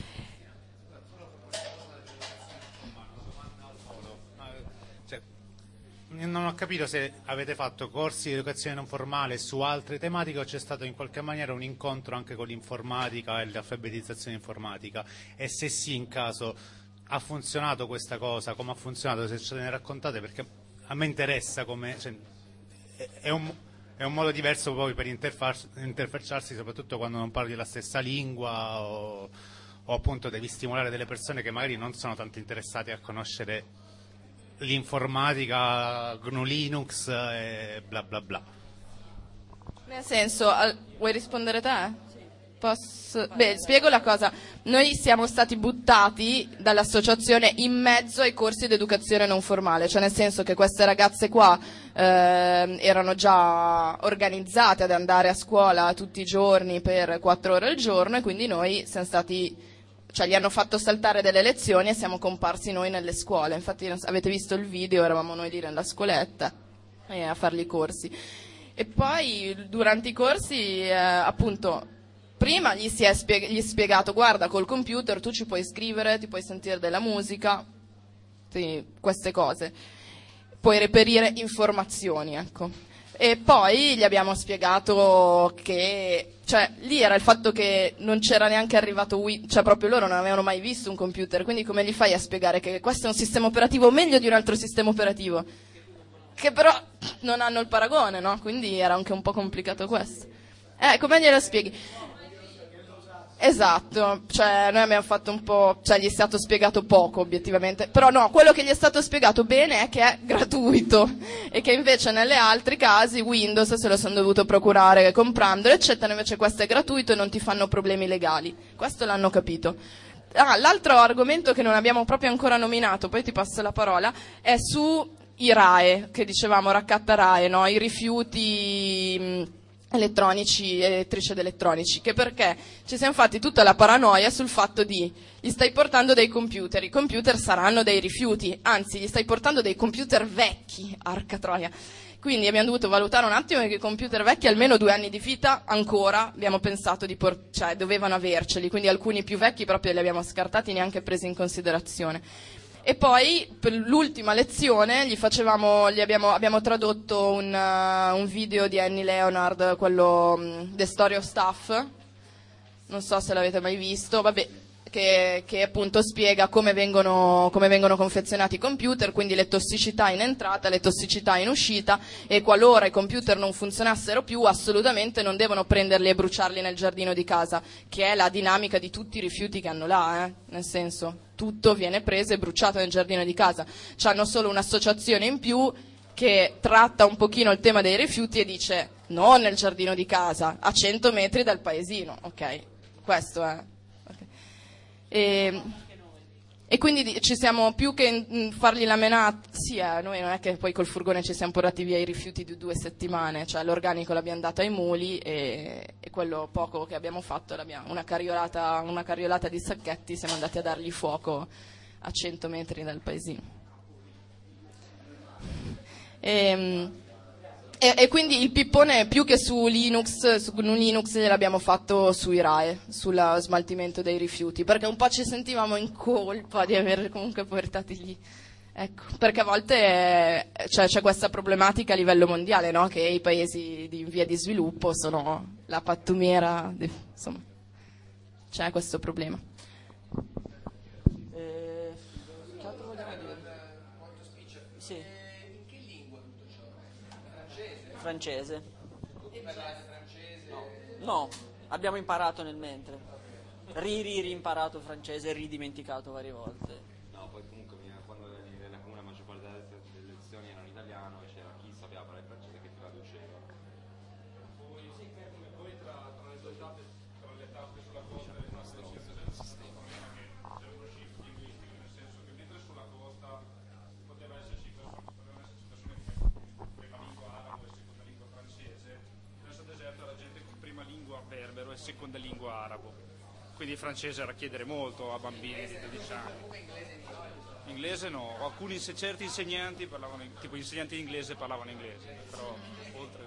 Non ho capito se avete fatto corsi di educazione non formale su altre tematiche o c'è stato in qualche maniera un incontro anche con l'informatica e l'alfabetizzazione informatica, e se sì, in caso ha funzionato questa cosa, come ha funzionato, se ce ne raccontate, perché a me interessa come, cioè, è un modo diverso poi per interfacciarsi, soprattutto quando non parli la stessa lingua o appunto devi stimolare delle persone che magari non sono tanto interessate a conoscere l'informatica, GNU Linux e bla bla bla. Nel senso, vuoi rispondere te? Spiego la cosa. Noi siamo stati buttati dall'associazione in mezzo ai corsi di educazione non formale, cioè nel senso che queste ragazze qua erano già organizzate ad andare a scuola tutti i giorni per 4 ore al giorno e quindi noi siamo stati... Cioè gli hanno fatto saltare delle lezioni e siamo comparsi noi nelle scuole. Infatti avete visto il video, eravamo noi lì nella scoletta a fargli i corsi. E poi durante i corsi appunto prima gli è spiegato, guarda, col computer tu ci puoi scrivere, ti puoi sentire della musica, queste cose, puoi reperire informazioni, ecco. E poi gli abbiamo spiegato che, cioè, lì era il fatto che non c'era neanche arrivato cioè proprio loro non avevano mai visto un computer, quindi come gli fai a spiegare che questo è un sistema operativo meglio di un altro sistema operativo? Che però non hanno il paragone, no? Quindi era anche un po' complicato questo. Come glielo spieghi? Esatto, cioè noi abbiamo fatto un po', cioè gli è stato spiegato poco obiettivamente, però no, quello che gli è stato spiegato bene è che è gratuito e che invece nelle altri casi Windows se lo sono dovuto procurare comprandolo eccetera, invece questo è gratuito e non ti fanno problemi legali, questo l'hanno capito. L'altro argomento che non abbiamo proprio ancora nominato, poi ti passo la parola, è su i RAE, che dicevamo raccatta RAE, no? I rifiuti elettronici, elettrici ed elettronici, che perché ci siamo fatti tutta la paranoia sul fatto di gli stai portando dei computer, i computer saranno dei rifiuti, anzi gli stai portando dei computer vecchi, arca troia. Quindi abbiamo dovuto valutare un attimo che i computer vecchi almeno 2 anni di vita ancora abbiamo pensato di cioè dovevano averceli, quindi alcuni più vecchi proprio li abbiamo scartati, neanche presi in considerazione. E poi per l'ultima lezione abbiamo tradotto un video di Annie Leonard, quello The Story of Stuff, non so se l'avete mai visto, vabbè, che appunto spiega come vengono confezionati i computer, quindi le tossicità in entrata, le tossicità in uscita, e qualora i computer non funzionassero più assolutamente non devono prenderli e bruciarli nel giardino di casa, che è la dinamica di tutti i rifiuti che hanno là, nel senso tutto viene preso e bruciato nel giardino di casa. C'hanno solo un'associazione in più che tratta un pochino il tema dei rifiuti e dice non nel giardino di casa, a 100 metri dal paesino, ok, questo è. Okay. E quindi ci siamo più che fargli la menata, sì, noi non è che poi col furgone ci siamo portati via i rifiuti di 2 settimane, cioè l'organico l'abbiamo dato ai muli e quello poco che abbiamo fatto, una cariolata di sacchetti, siamo andati a dargli fuoco a 100 metri dal paesino. E quindi il pippone più che su Linux gliel'abbiamo fatto sui RAE, sullo smaltimento dei rifiuti, perché un po' ci sentivamo in colpa di aver comunque portati lì. Ecco, perché a volte c'è questa problematica a livello mondiale, no? Che i paesi in via di sviluppo sono la pattumiera, insomma, c'è questo problema. Che altro vogliamo dire? Sì. In che lingua tutto ciò? Francese. No, abbiamo imparato nel mentre. Rimparato francese, ridimenticato varie volte. No, poi comunque quando nella comune maggior parte delle lezioni erano in italiano e c'era chi sapeva parlare francese che traduceva. Voi tra le tappe sulla costa delle nostre sistema che c'è uno shift linguistico, nel senso che mentre sulla costa potevano esserci persone con prima lingua arabo e seconda lingua francese, nel deserto la gente con prima lingua berbero e seconda lingua arabo, quindi il francese era chiedere molto a bambini di 13 anni. Inglese no, certi insegnanti parlavano, tipo insegnanti di inglese parlavano inglese, però oltre...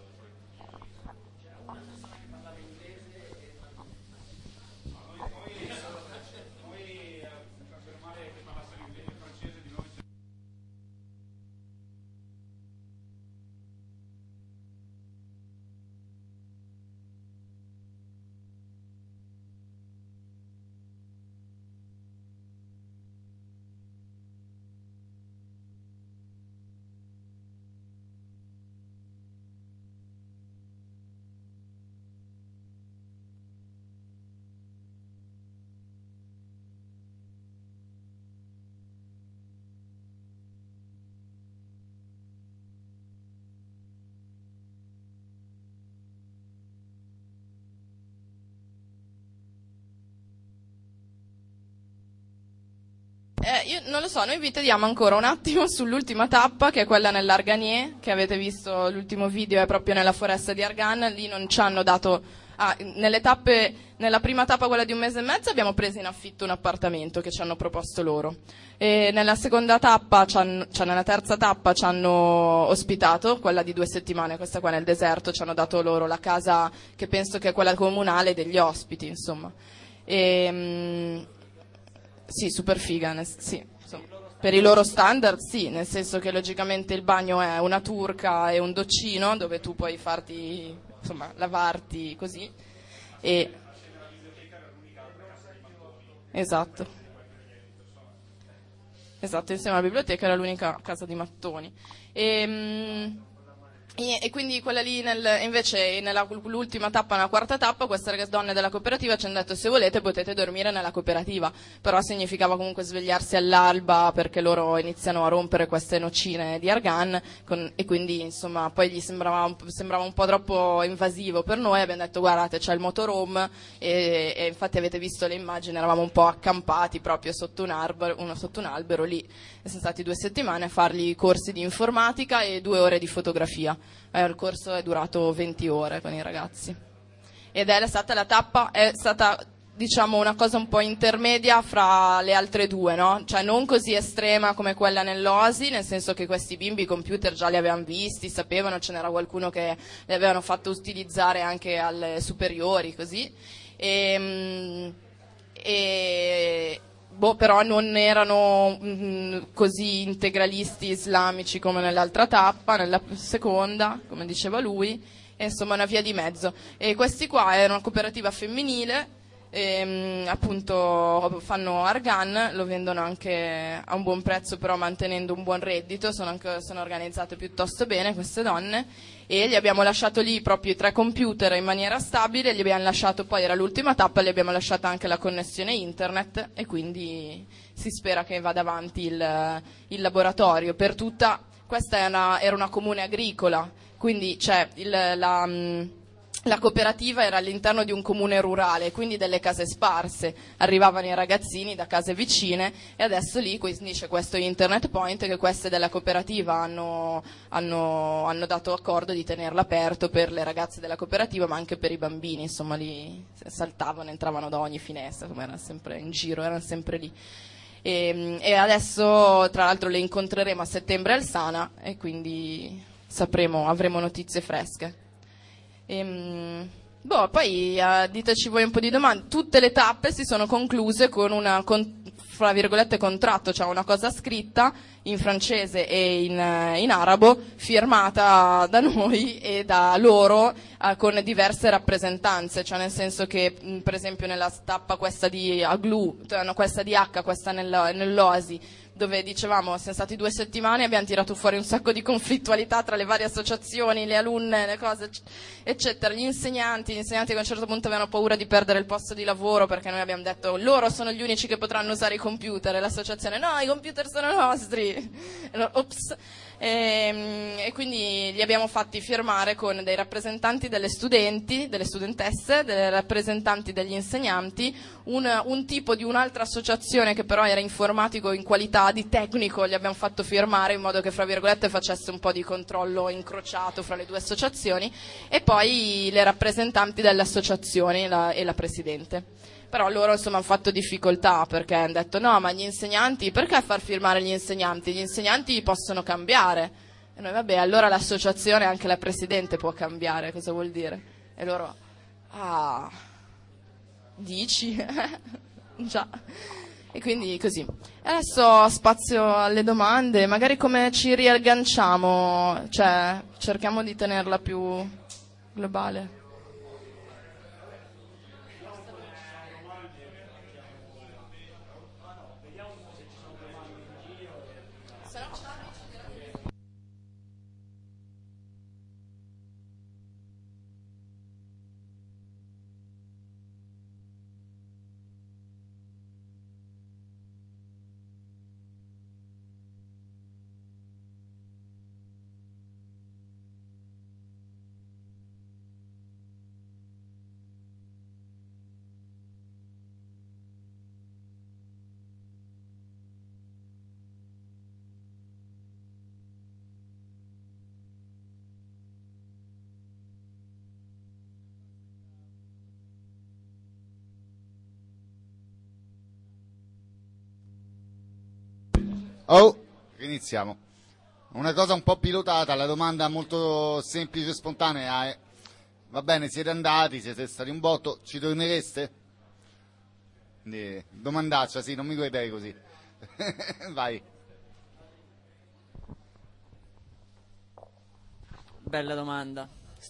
Io non lo so, noi vi tediamo ancora un attimo sull'ultima tappa, che è quella nell'Arganier, che avete visto l'ultimo video, è proprio nella foresta di Argan. Lì non ci hanno dato... nella prima tappa, quella di 1 mese e mezzo, abbiamo preso in affitto un appartamento che ci hanno proposto loro. E nella seconda tappa, nella terza tappa ci hanno ospitato, quella di 2 settimane, questa qua nel deserto, ci hanno dato loro la casa che penso che è quella comunale degli ospiti, insomma. Sì, super figa, sì, insomma, per i loro standard sì, nel senso che logicamente il bagno è una turca e un doccino dove tu puoi farti, insomma, lavarti così e... Esatto, insieme alla biblioteca era l'unica casa di mattoni. E E quindi quella lì invece l'ultima tappa, nella quarta tappa, queste donne della cooperativa ci hanno detto: se volete potete dormire nella cooperativa, però significava comunque svegliarsi all'alba perché loro iniziano a rompere queste nocine di argan, e quindi insomma poi gli sembrava un po' troppo invasivo per noi. Abbiamo detto: guardate, c'è il motorhome, e infatti avete visto le immagini, eravamo un po' accampati proprio sotto un albero lì, e siamo stati 2 settimane a fargli corsi di informatica e 2 ore di fotografia. Il corso è durato 20 ore con i ragazzi, ed è stata la tappa, è stata diciamo una cosa un po' intermedia fra le altre 2, no? Cioè non così estrema come quella nell'Oasi, nel senso che questi bimbi i computer già li avevano visti, sapevano, ce n'era qualcuno che li avevano fatto utilizzare anche alle superiori, così, però non erano così integralisti islamici come nell'altra tappa, nella seconda, come diceva lui, e insomma una via di mezzo. E questi qua è una cooperativa femminile, appunto fanno argan, lo vendono anche a un buon prezzo, però mantenendo un buon reddito, sono organizzate piuttosto bene queste donne, e gli abbiamo lasciato lì proprio i 3 computer in maniera stabile, gli abbiamo lasciato, poi era l'ultima tappa, gli abbiamo lasciato anche la connessione internet, e quindi si spera che vada avanti il laboratorio per tutta. Questa era una comune agricola, quindi c'è la cooperativa era all'interno di un comune rurale, quindi delle case sparse, arrivavano i ragazzini da case vicine, e adesso lì quindi c'è questo internet point che queste della cooperativa hanno dato accordo di tenerlo aperto per le ragazze della cooperativa, ma anche per i bambini, insomma lì saltavano, entravano da ogni finestra, come erano sempre in giro, erano sempre lì. E adesso tra l'altro le incontreremo a settembre al Sana, e quindi avremo notizie fresche. Poi diteci voi un po' di domande. Tutte le tappe si sono concluse con fra virgolette contratto, cioè una cosa scritta in francese e in arabo, firmata da noi e da loro, con diverse rappresentanze, cioè nel senso che per esempio nella tappa questa di Aglu, questa di H, questa nell'Oasi, dove dicevamo siamo stati 2 settimane e abbiamo tirato fuori un sacco di conflittualità tra le varie associazioni, le alunne, le cose eccetera, gli insegnanti che a un certo punto avevano paura di perdere il posto di lavoro perché noi abbiamo detto loro sono gli unici che potranno usare i computer, e l'associazione no, i computer sono nostri. Ops. E quindi li abbiamo fatti firmare con dei rappresentanti delle studenti, delle studentesse, dei rappresentanti degli insegnanti, un tipo di un'altra associazione che però era informatico in qualità di tecnico, gli abbiamo fatto firmare in modo che fra virgolette facesse un po' di controllo incrociato fra le 2 associazioni, e poi le rappresentanti delle associazioni e la presidente. Però loro insomma hanno fatto difficoltà perché hanno detto no, ma gli insegnanti, perché far firmare gli insegnanti? Gli insegnanti possono cambiare. E noi vabbè, allora l'associazione, anche la presidente può cambiare, cosa vuol dire? E loro, dici? Già. E quindi così. Adesso spazio alle domande, magari come ci riagganciamo, cioè cerchiamo di tenerla più globale. Iniziamo. Una cosa un po' pilotata, la domanda molto semplice e spontanea è: va bene, siete andati, siete stati un botto, ci tornereste? Domandaccia, sì, non mi guardare così. Vai. Bella domanda,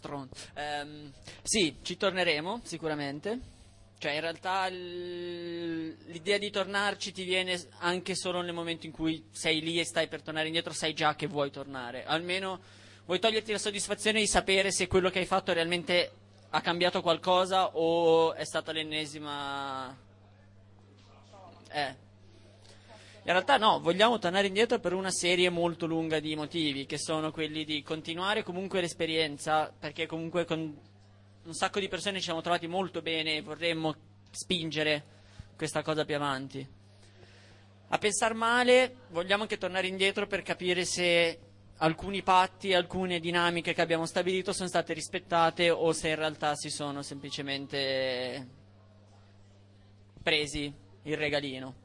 sì, ci torneremo sicuramente. Cioè in realtà l'idea di tornarci ti viene anche solo nel momento in cui sei lì e stai per tornare indietro, sai già che vuoi tornare. Almeno vuoi toglierti la soddisfazione di sapere se quello che hai fatto realmente ha cambiato qualcosa o è stata l'ennesima... In realtà no, vogliamo tornare indietro per una serie molto lunga di motivi, che sono quelli di continuare comunque l'esperienza, perché comunque con un sacco di persone ci siamo trovati molto bene e vorremmo spingere questa cosa più avanti. A pensar male, vogliamo anche tornare indietro per capire se alcuni patti, alcune dinamiche che abbiamo stabilito sono state rispettate o se in realtà si sono semplicemente presi il regalino.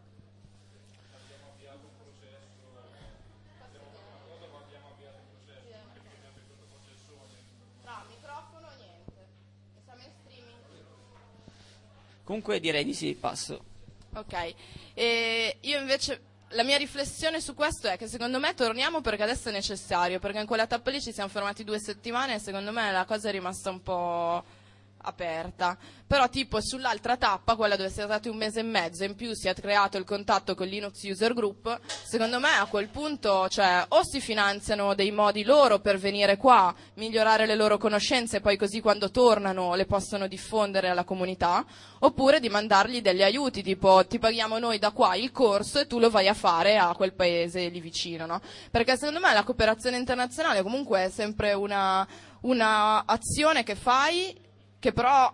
Comunque direi di sì, passo. Ok, e io invece la mia riflessione su questo è che secondo me torniamo perché adesso è necessario, perché in quella tappa lì ci siamo fermati 2 settimane e secondo me la cosa è rimasta un po' aperta. Però tipo sull'altra tappa, quella dove siamo stati 1 mese e mezzo, in più si è creato il contatto con Linux User Group, secondo me a quel punto cioè o si finanziano dei modi loro per venire qua, migliorare le loro conoscenze e poi così quando tornano le possono diffondere alla comunità, oppure di mandargli degli aiuti, tipo ti paghiamo noi da qua il corso e tu lo vai a fare a quel paese lì vicino, no? Perché secondo me la cooperazione internazionale comunque è sempre una azione che fai che però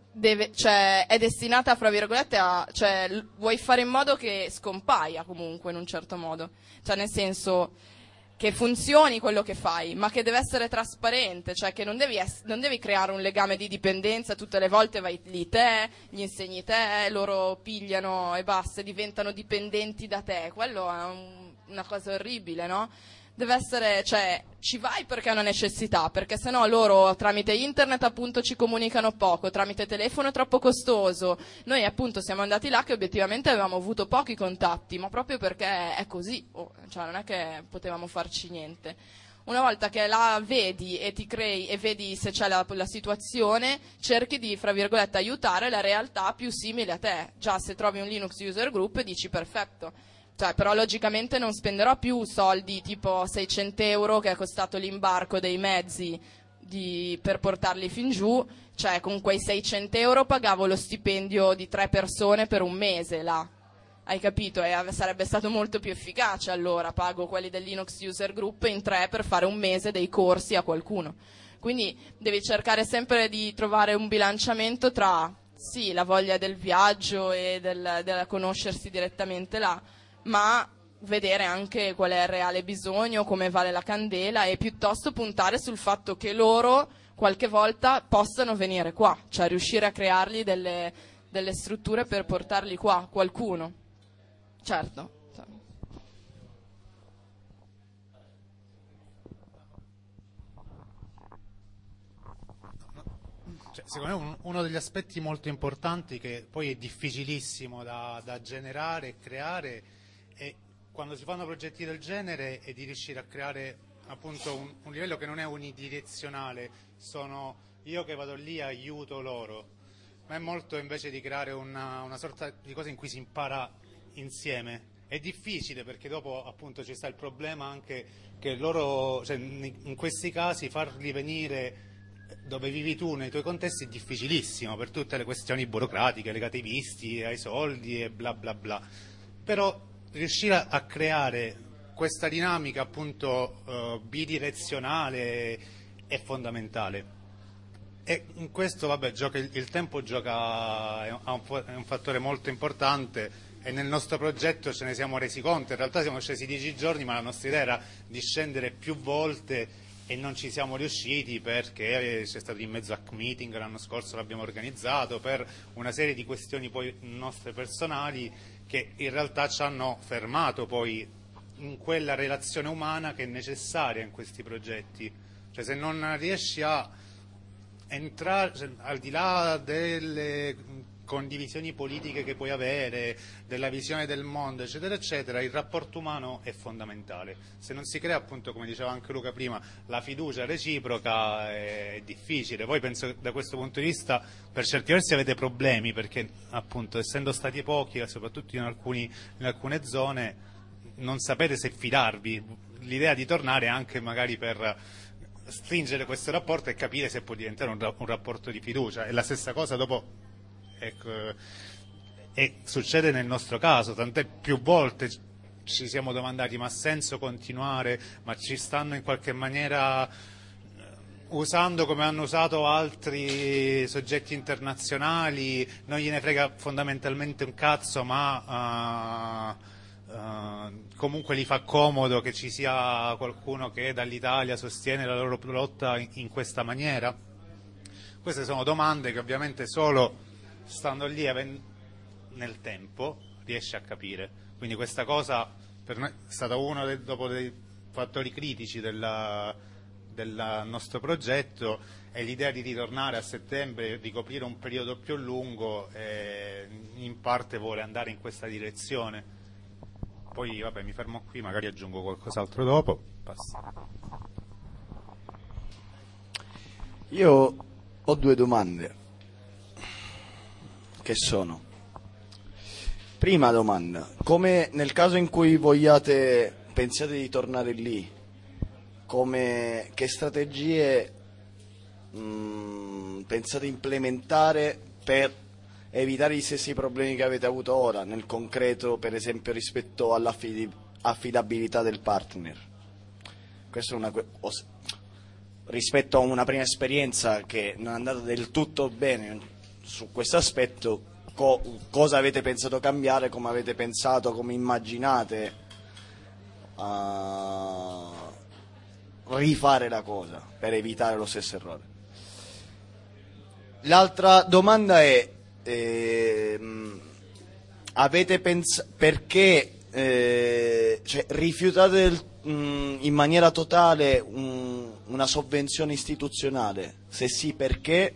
è destinata, fra virgolette, vuoi fare in modo che scompaia comunque in un certo modo, cioè nel senso che funzioni quello che fai, ma che deve essere trasparente, cioè che non devi creare un legame di dipendenza, tutte le volte vai lì te, gli insegni te, loro pigliano e basta, diventano dipendenti da te, quello è una cosa orribile, no? Deve essere, cioè, ci vai perché è una necessità, perché sennò loro tramite internet appunto ci comunicano poco, tramite telefono è troppo costoso. Noi appunto siamo andati là che obiettivamente avevamo avuto pochi contatti, ma proprio perché è così, cioè non è che potevamo farci niente. Una volta che la vedi e ti crei e vedi se c'è la situazione, cerchi di, fra virgolette, aiutare la realtà più simile a te. Già se trovi un Linux User Group dici perfetto. Cioè, però logicamente non spenderò più soldi tipo 600 euro che è costato l'imbarco dei mezzi per portarli fin giù, cioè con quei 600 euro pagavo lo stipendio di 3 persone per 1 mese là, hai capito? E sarebbe stato molto più efficace allora, pago quelli del Linux User Group in 3 per fare 1 mese dei corsi a qualcuno. Quindi devi cercare sempre di trovare un bilanciamento tra, sì, la voglia del viaggio e del conoscersi direttamente là, ma vedere anche qual è il reale bisogno, come vale la candela e piuttosto puntare sul fatto che loro qualche volta possano venire qua, cioè riuscire a creargli delle strutture per portarli qua, qualcuno. Certo. Secondo me uno degli aspetti molto importanti che poi è difficilissimo da generare e creare è quando si fanno progetti del genere è di riuscire a creare appunto un livello che non è unidirezionale, sono io che vado lì e aiuto loro, ma è molto invece di creare una sorta di cosa in cui si impara insieme. È difficile perché dopo appunto ci sta il problema anche che loro, cioè, in questi casi farli venire dove vivi tu nei tuoi contesti è difficilissimo per tutte le questioni burocratiche legate ai visti, ai soldi e bla bla bla, però riuscire a creare questa dinamica appunto bidirezionale è fondamentale e in questo vabbè il tempo gioca è un fattore molto importante e nel nostro progetto ce ne siamo resi conto. In realtà siamo scesi 10 giorni, ma la nostra idea era di scendere più volte e non ci siamo riusciti perché c'è stato in mezzo Hack Meeting l'anno scorso, l'abbiamo organizzato per una serie di questioni poi nostre personali che in realtà ci hanno fermato poi in quella relazione umana che è necessaria in questi progetti. Cioè se non riesci a entrare, cioè, al di là delle condivisioni politiche che puoi avere, della visione del mondo, eccetera, eccetera, il rapporto umano è fondamentale. Se non si crea, appunto, come diceva anche Luca prima, la fiducia reciproca è difficile. Poi penso che da questo punto di vista, per certi versi avete problemi, perché appunto, essendo stati pochi, soprattutto in alcune zone, non sapete se fidarvi. L'idea di tornare anche magari per stringere questo rapporto e capire se può diventare un rapporto di fiducia. E la stessa cosa dopo, ecco, e succede nel nostro caso, tant'è più volte ci siamo domandati: ma ha senso continuare? Ma ci stanno in qualche maniera usando come hanno usato altri soggetti internazionali? Non gliene frega fondamentalmente un cazzo, ma comunque gli fa comodo che ci sia qualcuno che dall'Italia sostiene la loro lotta in questa maniera? Queste sono domande che ovviamente solo stando lì nel tempo riesce a capire. Quindi questa cosa per noi è stata uno dopo dei fattori critici del nostro progetto, è l'idea di ritornare a settembre, di coprire un periodo più lungo, e in parte vuole andare in questa direzione. Poi vabbè, mi fermo qui, magari aggiungo qualcos'altro dopo. Passo. Io ho due domande, che sono: prima domanda, come nel caso in cui pensiate di tornare lì, che strategie pensate implementare per evitare gli stessi problemi che avete avuto ora, nel concreto, per esempio rispetto all'affidabilità del partner? Questa è rispetto a una prima esperienza che non è andata del tutto bene su questo aspetto, cosa avete pensato cambiare, come avete pensato, come immaginate rifare la cosa per evitare lo stesso errore? L'altra domanda è perché rifiutate in maniera totale una sovvenzione istituzionale? Se sì, perché?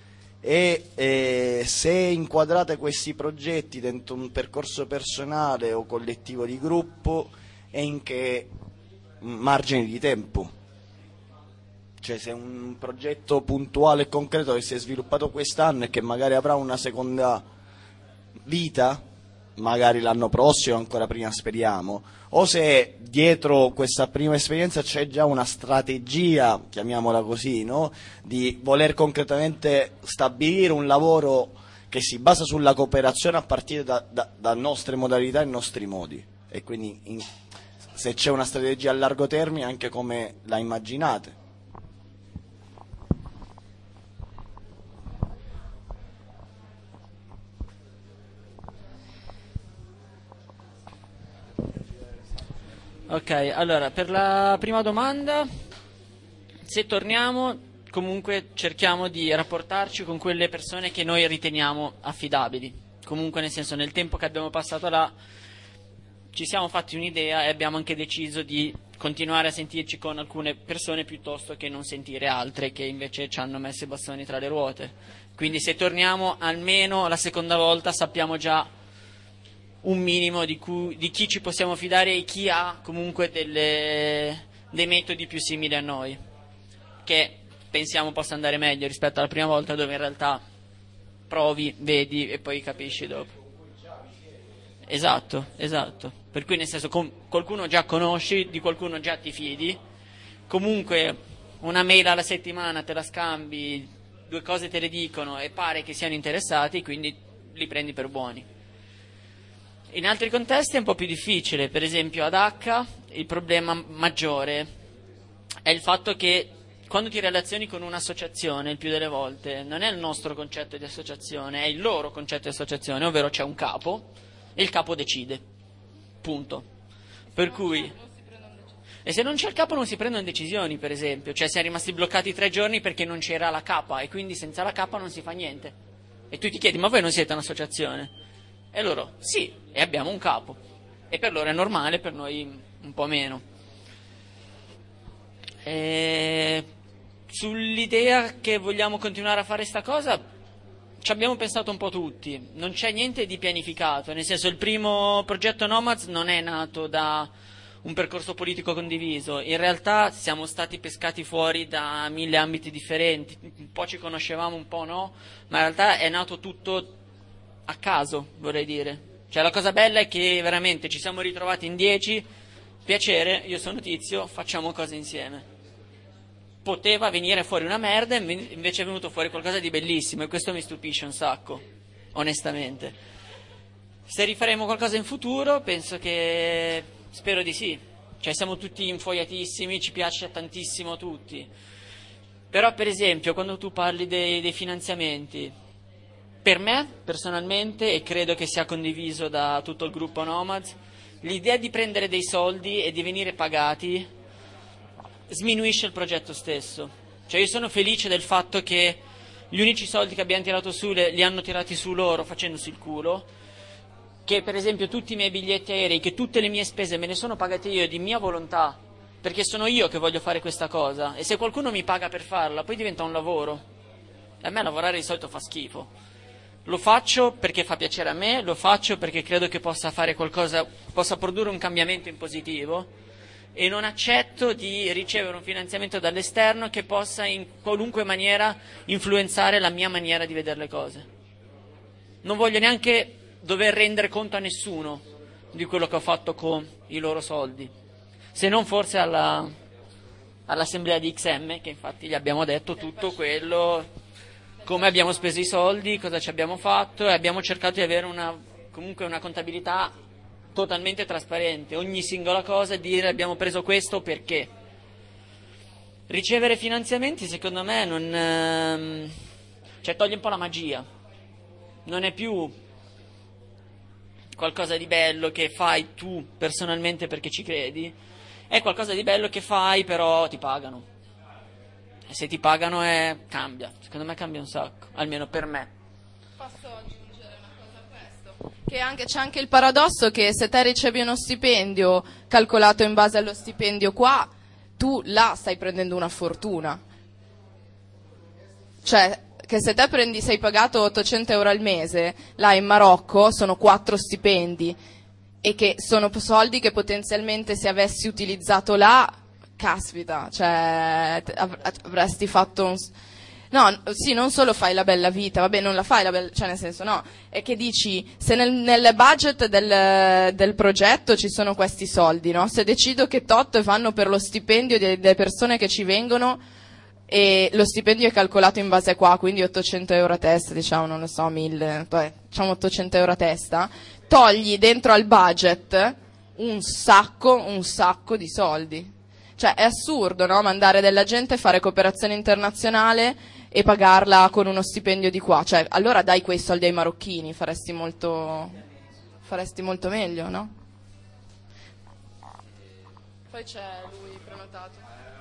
E se inquadrate questi progetti dentro un percorso personale o collettivo di gruppo, e in che margini di tempo? Cioè, se è un progetto puntuale e concreto che si è sviluppato quest'anno e che magari avrà una seconda vita, magari l'anno prossimo, ancora prima speriamo, o se dietro questa prima esperienza c'è già una strategia, chiamiamola così, no? Di voler concretamente stabilire un lavoro che si basa sulla cooperazione a partire da nostre modalità e nostri modi, e quindi se c'è una strategia a largo termine, anche come la immaginate. Ok, allora, per la prima domanda, se torniamo, comunque cerchiamo di rapportarci con quelle persone che noi riteniamo affidabili. Comunque, nel senso, nel tempo che abbiamo passato là, ci siamo fatti un'idea e abbiamo anche deciso di continuare a sentirci con alcune persone piuttosto che non sentire altre che invece ci hanno messo i bastoni tra le ruote. Quindi se torniamo, almeno la seconda volta sappiamo già un minimo di chi ci possiamo fidare e chi ha comunque dei metodi più simili a noi, che pensiamo possa andare meglio rispetto alla prima volta, dove in realtà provi, vedi e poi capisci dopo. Esatto. Per cui, nel senso, qualcuno già conosci, di qualcuno già ti fidi, comunque una mail alla settimana te la scambi, 2 cose te le dicono e pare che siano interessati, quindi li prendi per buoni. In altri contesti è un po' più difficile. Per esempio ad H il problema maggiore è il fatto che quando ti relazioni con un'associazione, il più delle volte non è il nostro concetto di associazione, è il loro concetto di associazione, ovvero c'è un capo e il capo decide, punto. Per cui, e se non c'è il capo non si prendono decisioni, per esempio, cioè siamo rimasti bloccati 3 giorni perché non c'era la capa e quindi senza la capa non si fa niente. E tu ti chiedi: ma voi non siete un'associazione? E loro: sì, e abbiamo un capo. E per loro è normale, per noi un po' meno. Sull'idea che vogliamo continuare a fare sta cosa, ci abbiamo pensato un po' tutti. Non c'è niente di pianificato, nel senso, il primo progetto Nomads non è nato da un percorso politico condiviso. In realtà siamo stati pescati fuori da 1000 ambiti differenti, un po' ci conoscevamo, un po' no, ma in realtà è nato tutto a caso, vorrei dire. Cioè, la cosa bella è che veramente ci siamo ritrovati in 10, piacere, io sono Tizio, facciamo cose insieme. poteva venire fuori una merda, invece è venuto fuori qualcosa di bellissimo, e questo mi stupisce un sacco, onestamente. Se rifaremo qualcosa in futuro, spero di sì. Cioè, siamo tutti infoiatissimi, ci piace tantissimo a tutti. Però, per esempio, quando tu parli dei finanziamenti, per me, personalmente, e credo che sia condiviso da tutto il gruppo Nomads, l'idea di prendere dei soldi e di venire pagati sminuisce il progetto stesso. Cioè, io sono felice del fatto che gli unici soldi che abbiamo tirato su li hanno tirati su loro facendosi il culo, che per esempio tutti i miei biglietti aerei, che tutte le mie spese me ne sono pagate io di mia volontà, perché sono io che voglio fare questa cosa, e se qualcuno mi paga per farla poi diventa un lavoro, e a me lavorare di solito fa schifo. Lo faccio perché fa piacere a me, lo faccio perché credo che possa fare qualcosa, possa produrre un cambiamento in positivo, e non accetto di ricevere un finanziamento dall'esterno che possa in qualunque maniera influenzare la mia maniera di vedere le cose. Non voglio neanche dover rendere conto a nessuno di quello che ho fatto con i loro soldi, se non forse all'assemblea di XM, che infatti gli abbiamo detto tutto quello, come abbiamo speso i soldi, cosa ci abbiamo fatto, e abbiamo cercato di avere comunque una contabilità totalmente trasparente, ogni singola cosa, dire abbiamo preso questo perché. Ricevere finanziamenti secondo me toglie un po' la magia, non è più qualcosa di bello che fai tu personalmente perché ci credi, è qualcosa di bello che fai però ti pagano, e se ti pagano cambia, secondo me cambia un sacco, almeno per me. Posso aggiungere una cosa a questo? Che c'è anche il paradosso che se te ricevi uno stipendio calcolato in base allo stipendio qua, tu là stai prendendo una fortuna. Cioè, che se te sei pagato 800 euro al mese, là in Marocco sono 4 stipendi, e che sono soldi che potenzialmente se avessi utilizzato là, caspita, cioè avresti fatto no, sì, non solo fai la bella vita, vabbè, non la fai la bella, cioè nel senso no, è che dici, se nel budget del progetto ci sono questi soldi, no? Se decido che tot vanno per lo stipendio delle persone che ci vengono, e lo stipendio è calcolato in base a qua, quindi 800 euro a testa, diciamo, non lo so, 1000, diciamo 800 euro a testa, togli dentro al budget un sacco di soldi. Cioè è assurdo, no? Mandare della gente a fare cooperazione internazionale e pagarla con uno stipendio di qua. Cioè, allora dai quei soldi ai marocchini, faresti molto meglio, no? Poi c'è lui prenotato.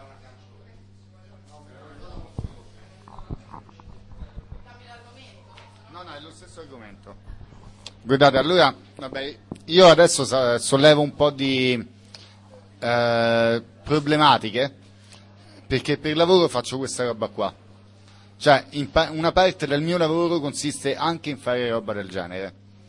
No, è lo stesso argomento. Guardate, allora, vabbè, io adesso sollevo un po' di problematiche, perché per lavoro faccio questa roba qua. Cioè, una parte del mio lavoro consiste anche in fare roba del genere.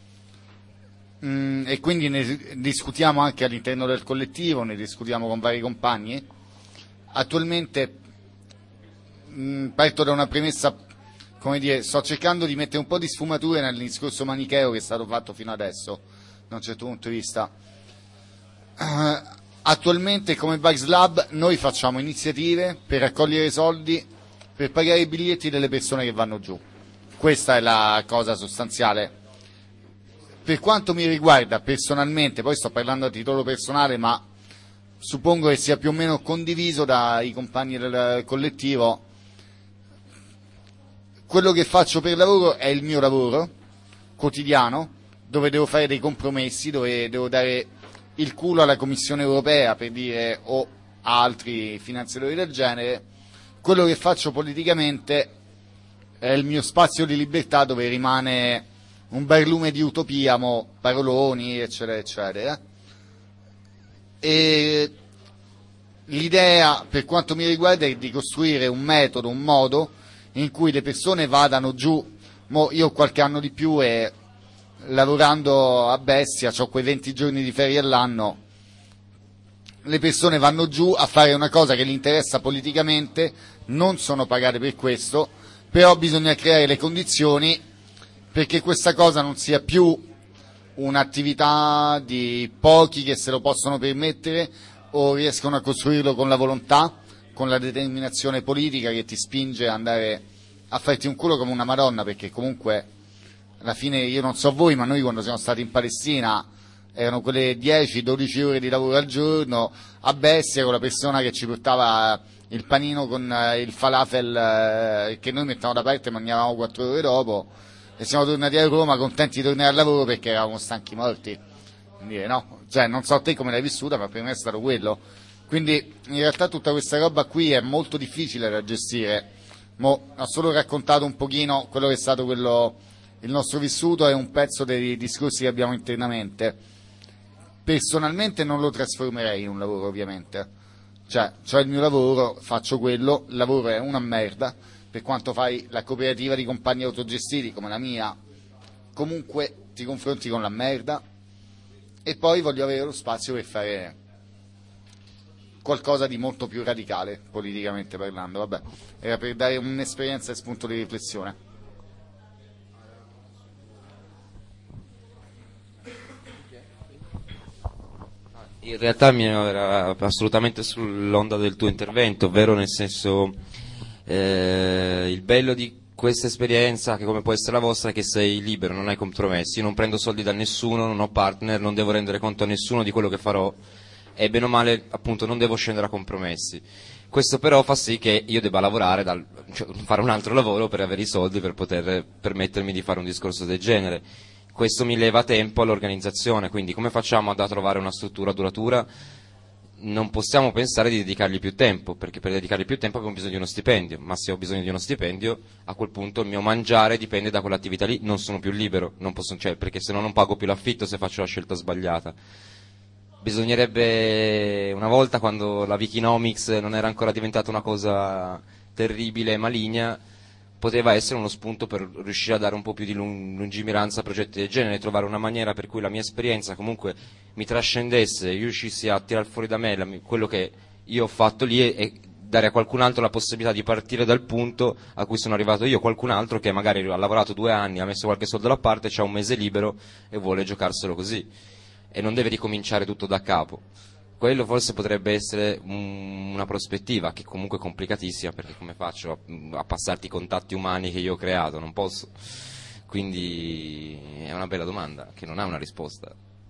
E quindi ne discutiamo anche all'interno del collettivo, ne discutiamo con vari compagni. Attualmente parto da una premessa, come dire, sto cercando di mettere un po' di sfumature nel discorso manicheo che è stato fatto fino adesso, da un certo punto di vista. Attualmente come Vice Lab noi facciamo iniziative per raccogliere soldi per pagare i biglietti delle persone che vanno giù. Questa è la cosa sostanziale. Per quanto mi riguarda personalmente, poi sto parlando a titolo personale, ma suppongo che sia più o meno condiviso dai compagni del collettivo, quello che faccio per lavoro è il mio lavoro quotidiano, dove devo fare dei compromessi, dove devo dare il culo alla Commissione Europea, per dire, o a altri finanziatori del genere. Quello che faccio politicamente è il mio spazio di libertà, dove rimane un barlume di utopia, paroloni, eccetera, eccetera. E l'idea, per quanto mi riguarda, è di costruire un metodo, un modo in cui le persone vadano giù. Io ho qualche anno di più e lavorando a bestia, ho quei 20 giorni di ferie all'anno, le persone vanno giù a fare una cosa che gli interessa politicamente, non sono pagate per questo, però bisogna creare le condizioni perché questa cosa non sia più un'attività di pochi che se lo possono permettere o riescono a costruirlo con la volontà, con la determinazione politica che ti spinge ad andare a farti un culo come una Madonna, perché comunque alla fine, io non so voi, ma noi quando siamo stati in Palestina erano quelle 10-12 ore di lavoro al giorno a bestia, con la persona che ci portava il panino con il falafel che noi mettevamo da parte e mangiavamo 4 ore dopo, e siamo tornati a Roma contenti di tornare al lavoro perché eravamo stanchi morti. Quindi, no? Cioè, non so te come l'hai vissuta, ma per me è stato quello. Quindi in realtà tutta questa roba qui è molto difficile da gestire. Ho solo raccontato un pochino quello che è stato il nostro vissuto e un pezzo dei discorsi che abbiamo internamente. Personalmente non lo trasformerei in un lavoro, ovviamente. Cioè, c'ho il mio lavoro, faccio quello, il lavoro è una merda, per quanto fai la cooperativa di compagni autogestiti come la mia, comunque ti confronti con la merda, e poi voglio avere lo spazio per fare qualcosa di molto più radicale, politicamente parlando. Vabbè, era per dare un'esperienza e spunto di riflessione. In realtà mi era assolutamente sull'onda del tuo intervento, ovvero nel senso, il bello di questa esperienza, che come può essere la vostra, è che sei libero, non hai compromessi. Io non prendo soldi da nessuno, non ho partner, non devo rendere conto a nessuno di quello che farò, e bene o male appunto non devo scendere a compromessi. Questo però fa sì che io debba lavorare, cioè fare un altro lavoro per avere i soldi per poter permettermi di fare un discorso del genere. Questo mi leva tempo all'organizzazione, quindi come facciamo a trovare una struttura duratura? Non possiamo pensare di dedicargli più tempo, perché per dedicargli più tempo abbiamo bisogno di uno stipendio, ma se ho bisogno di uno stipendio, a quel punto il mio mangiare dipende da quell'attività lì, non sono più libero, non posso, cioè, perché se no non pago più l'affitto se faccio la scelta sbagliata. Bisognerebbe, una volta, quando la Wikinomics non era ancora diventata una cosa terribile e maligna, poteva essere uno spunto per riuscire a dare un po' più di lungimiranza a progetti del genere, trovare una maniera per cui la mia esperienza comunque mi trascendesse, io riuscissi a tirar fuori da me quello che io ho fatto lì, e dare a qualcun altro la possibilità di partire dal punto a cui sono arrivato io, qualcun altro che magari ha lavorato 2 anni, ha messo qualche soldo da parte, c'ha un mese libero e vuole giocarselo così, e non deve ricominciare tutto da capo. Quello forse potrebbe essere una prospettiva, che comunque è complicatissima, perché come faccio a passarti i contatti umani che io ho creato? Non posso. Quindi è una bella domanda che non ha una risposta.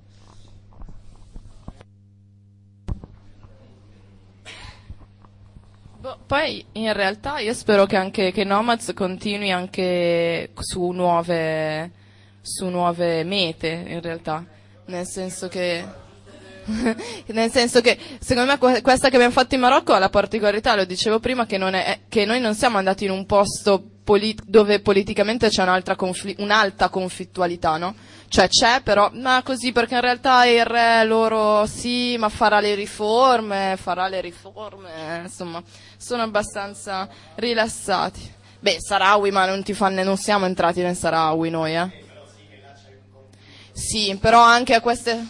Poi in realtà io spero che Nomads continui anche su nuove mete, in realtà, nel senso che secondo me questa che abbiamo fatto in Marocco ha la particolarità, lo dicevo prima, che noi non siamo andati in un posto dove politicamente c'è un'alta conflittualità, no? Cioè c'è, però, ma così, perché in realtà il re loro sì, ma farà le riforme, insomma, sono abbastanza rilassati. Beh, Sahrawi, ma non siamo entrati nel Sahrawi noi, eh? Sì, però anche a queste...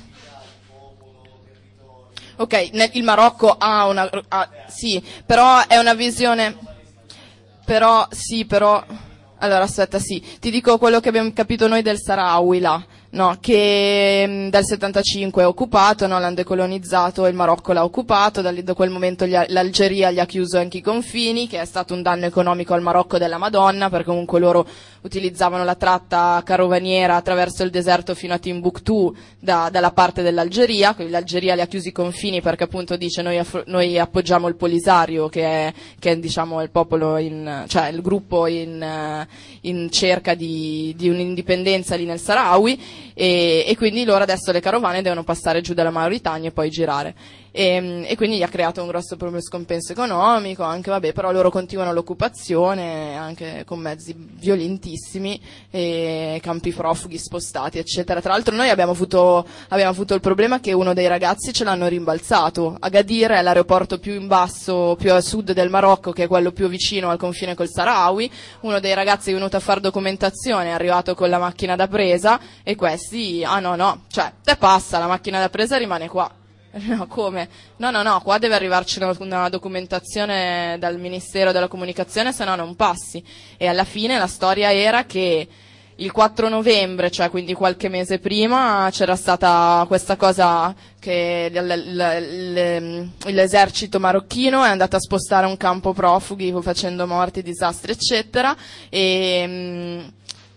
Ok, il Marocco sì, però è una visione, però, allora aspetta, sì, ti dico quello che abbiamo capito noi del Sahrawi là, no, che dal 75 è occupato, no, l'hanno decolonizzato, il Marocco l'ha occupato, da quel momento l'Algeria gli ha chiuso anche i confini, che è stato un danno economico al Marocco della Madonna, perché comunque loro utilizzavano la tratta carovaniera attraverso il deserto fino a Timbuktu dalla parte dell'Algeria, quindi l'Algeria li ha chiusi i confini perché appunto dice noi appoggiamo il Polisario, che è diciamo il popolo cioè il gruppo in cerca di un'indipendenza lì nel Sahrawi, e quindi loro adesso le carovane devono passare giù dalla Mauritania e poi girare. E quindi gli ha creato un grosso proprio scompenso economico, anche vabbè, però loro continuano l'occupazione anche con mezzi violentissimi, e campi profughi spostati, eccetera. Tra l'altro noi abbiamo avuto il problema che uno dei ragazzi ce l'hanno rimbalzato. Agadir è l'aeroporto più in basso, più a sud del Marocco, che è quello più vicino al confine col Sahrawi. Uno dei ragazzi è venuto a fare documentazione, è arrivato con la macchina da presa, e questi, no, cioè, te passa, la macchina da presa rimane qua. No, come? No, qua deve arrivarci una documentazione dal Ministero della Comunicazione, se no non passi. E alla fine la storia era che il 4 novembre, cioè quindi qualche mese prima, c'era stata questa cosa che l'esercito marocchino è andato a spostare un campo profughi facendo morti, disastri, eccetera, e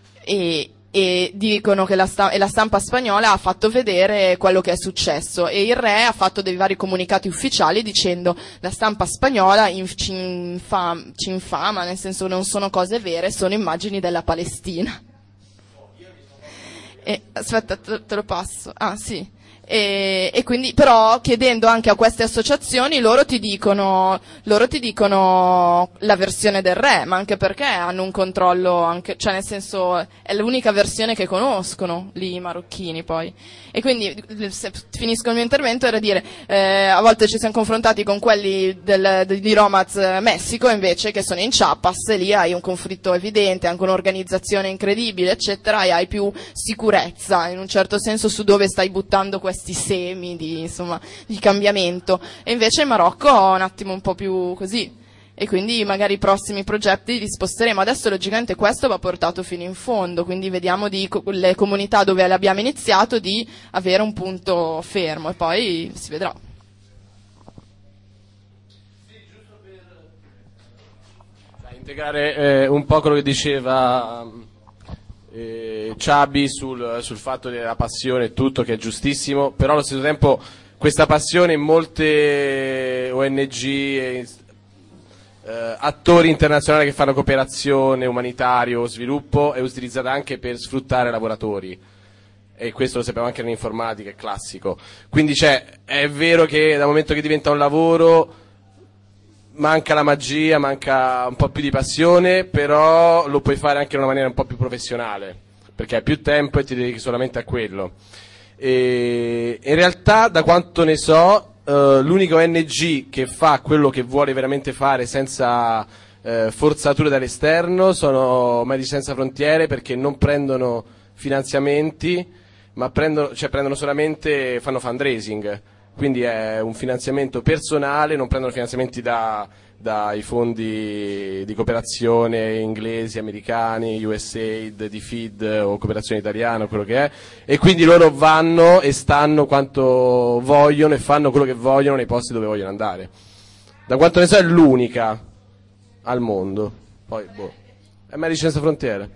dicono che la stampa spagnola ha fatto vedere quello che è successo, e il re ha fatto dei vari comunicati ufficiali dicendo: la stampa spagnola ci infama, nel senso non sono cose vere, sono immagini della Palestina. Aspetta, te lo passo. Ah, sì. E quindi, però, chiedendo anche a queste associazioni, loro ti dicono la versione del re, ma anche perché hanno un controllo anche, cioè nel senso, è l'unica versione che conoscono lì i marocchini poi. E quindi, se finisco il mio intervento, era dire, a volte ci siamo confrontati con quelli di Romaz Messico, invece, che sono in Chiapas, e lì hai un conflitto evidente, anche un'organizzazione incredibile, eccetera, e hai più sicurezza, in un certo senso, su dove stai buttando questi semi di cambiamento. E invece in Marocco ho un attimo un po' più così, e quindi magari i prossimi progetti li sposteremo. Adesso logicamente questo va portato fino in fondo, quindi vediamo le comunità dove l'abbiamo iniziato di avere un punto fermo, e poi si vedrà. Integrare un po' quello che diceva Ciabi sul fatto della passione e tutto, che è giustissimo, però allo stesso tempo questa passione in molte ONG attori internazionali che fanno cooperazione umanitario o sviluppo è utilizzata anche per sfruttare lavoratori, e questo lo sappiamo anche nell'informatica, è classico. Quindi è vero che dal momento che diventa un lavoro manca la magia, manca un po' più di passione, però lo puoi fare anche in una maniera un po' più professionale, perché hai più tempo e ti dedichi solamente a quello. E in realtà, da quanto ne so, l'unica ONG che fa quello che vuole veramente fare senza forzature dall'esterno sono Medici Senza Frontiere, perché non prendono finanziamenti, ma prendono solamente, fanno fundraising. Quindi è un finanziamento personale, non prendono finanziamenti dai fondi di cooperazione inglesi, americani, USAID, di FID o cooperazione italiana, quello che è, e quindi loro vanno e stanno quanto vogliono e fanno quello che vogliono nei posti dove vogliono andare. Da quanto ne so è l'unica al mondo, poi è Medici Senza Frontiere.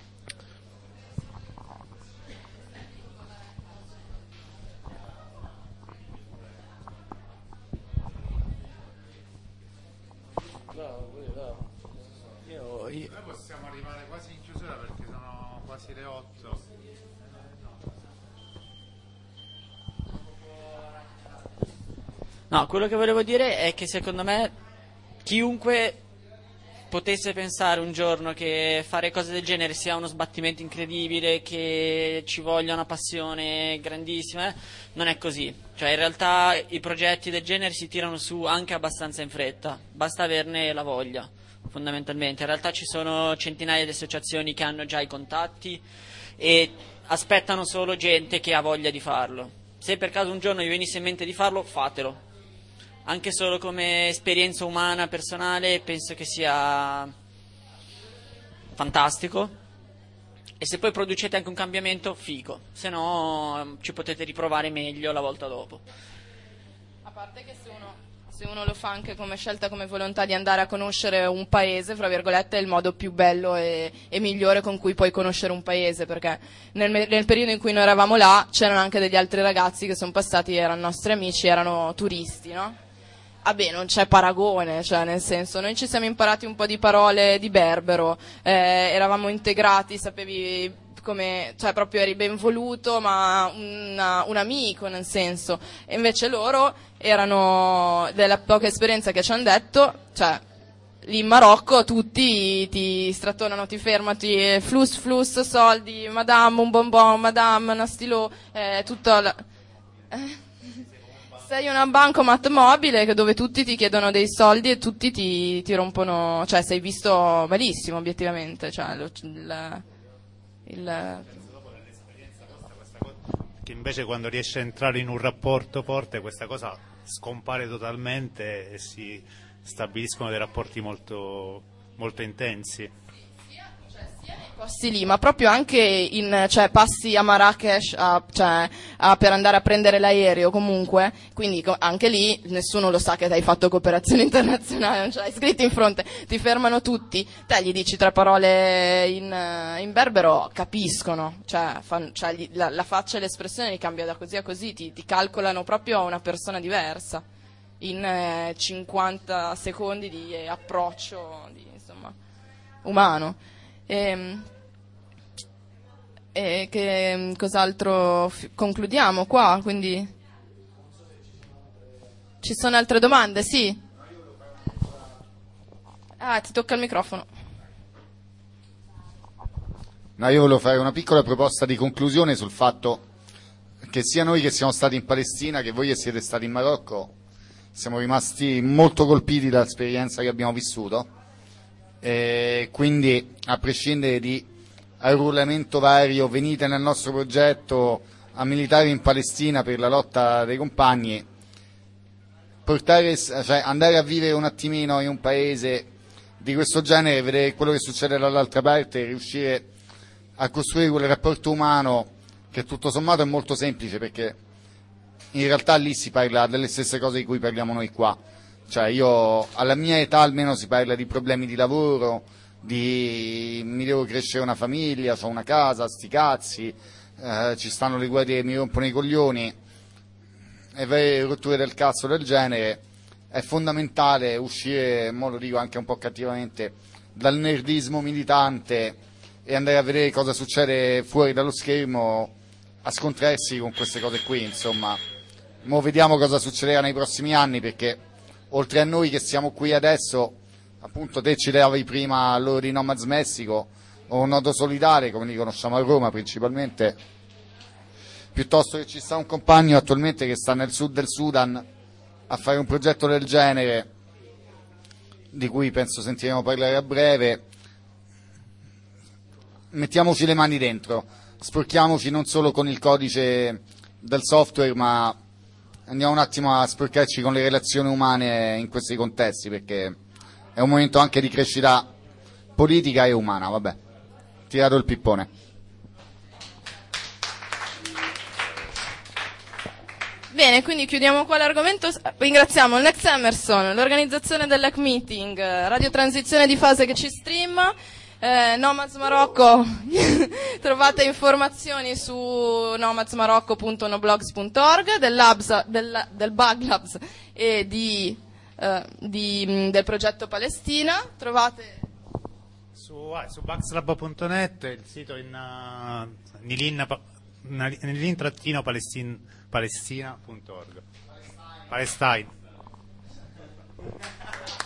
Noi possiamo arrivare quasi in chiusura perché sono quasi le 8. No, quello che volevo dire è che secondo me chiunque potesse pensare un giorno che fare cose del genere sia uno sbattimento incredibile, che ci voglia una passione grandissima, non è così. Cioè in realtà i progetti del genere si tirano su anche abbastanza in fretta, basta averne la voglia, fondamentalmente. In realtà ci sono centinaia di associazioni che hanno già i contatti e aspettano solo gente che ha voglia di farlo. Se per caso un giorno vi venisse in mente di farlo, fatelo. Anche solo come esperienza umana, personale, penso che sia fantastico. E se poi producete anche un cambiamento, figo. Se no ci potete riprovare meglio la volta dopo. A parte che se uno lo fa anche come scelta, come volontà di andare a conoscere un paese, fra virgolette, è il modo più bello e migliore con cui puoi conoscere un paese, perché nel periodo in cui noi eravamo là c'erano anche degli altri ragazzi che sono passati, erano nostri amici, erano turisti, no? Vabbè, non c'è paragone, cioè nel senso, noi ci siamo imparati un po' di parole di berbero, eravamo integrati, sapevi come, cioè proprio eri ben voluto, ma un amico, nel senso. E invece loro erano, della poca esperienza che ci hanno detto, cioè lì in Marocco tutti ti strattonano, ti fermati, flus, soldi, madame, un bonbon, madame, una stilo, tutto sei una bancomat mobile dove tutti ti chiedono dei soldi e tutti ti rompono, cioè sei visto malissimo obiettivamente, cioè Che invece quando riesci a entrare in un rapporto forte questa cosa scompare totalmente e si stabiliscono dei rapporti molto, molto intensi. Sia nei posti lì, ma proprio anche cioè, passi a Marrakesh per andare a prendere l'aereo comunque, quindi anche lì nessuno lo sa che hai fatto cooperazione internazionale, non ce l'hai scritto in fronte, ti fermano tutti, te gli dici 3 parole in berbero, capiscono, cioè, la faccia e l'espressione li cambia da così a così, ti calcolano proprio a una persona diversa in 50 secondi di approccio insomma, umano. E che cos'altro concludiamo qua? Quindi ci sono altre domande? Sì. Ti tocca il microfono. No, io volevo fare una piccola proposta di conclusione sul fatto che sia noi che siamo stati in Palestina che voi che siete stati in Marocco siamo rimasti molto colpiti dall'esperienza che abbiamo vissuto, e quindi a prescindere di arruolamento vario, venite nel nostro progetto a militare in Palestina per la lotta dei compagni, andare a vivere un attimino in un paese di questo genere, vedere quello che succede dall'altra parte, riuscire a costruire quel rapporto umano che tutto sommato è molto semplice, perché in realtà lì si parla delle stesse cose di cui parliamo noi qua. Cioè io, alla mia età almeno, si parla di problemi di lavoro, mi devo crescere una famiglia, ho una casa, sti cazzi, ci stanno le guerre che mi rompono i coglioni, e avere rotture del cazzo del genere. È fondamentale uscire, mo lo dico anche un po' cattivamente, dal nerdismo militante e andare a vedere cosa succede fuori dallo schermo, a scontrarsi con queste cose qui, insomma. Mo vediamo cosa succederà nei prossimi anni, perché oltre a noi che siamo qui adesso, appunto te ci davi prima loro di Nomads Messico o Nodo Solidale, come li conosciamo a Roma principalmente, piuttosto che ci sta un compagno attualmente che sta nel sud del Sudan a fare un progetto del genere, di cui penso sentiremo parlare a breve. Mettiamoci le mani dentro, sporchiamoci non solo con il codice del software, ma andiamo un attimo a sporcarci con le relazioni umane in questi contesti, perché è un momento anche di crescita politica e umana. Vabbè, tirato il pippone. Bene, quindi chiudiamo qua l'argomento. Ringraziamo il Next Emerson, l'organizzazione dell'EC Meeting, Radio Transizione di Fase che ci streama, Nomads Marocco. Trovate informazioni su nomadsmarocco.noblogs.org, del Bug Labs e del progetto Palestina. Trovate su buxlab.net il sito in nilin-palestina.org. Palestine.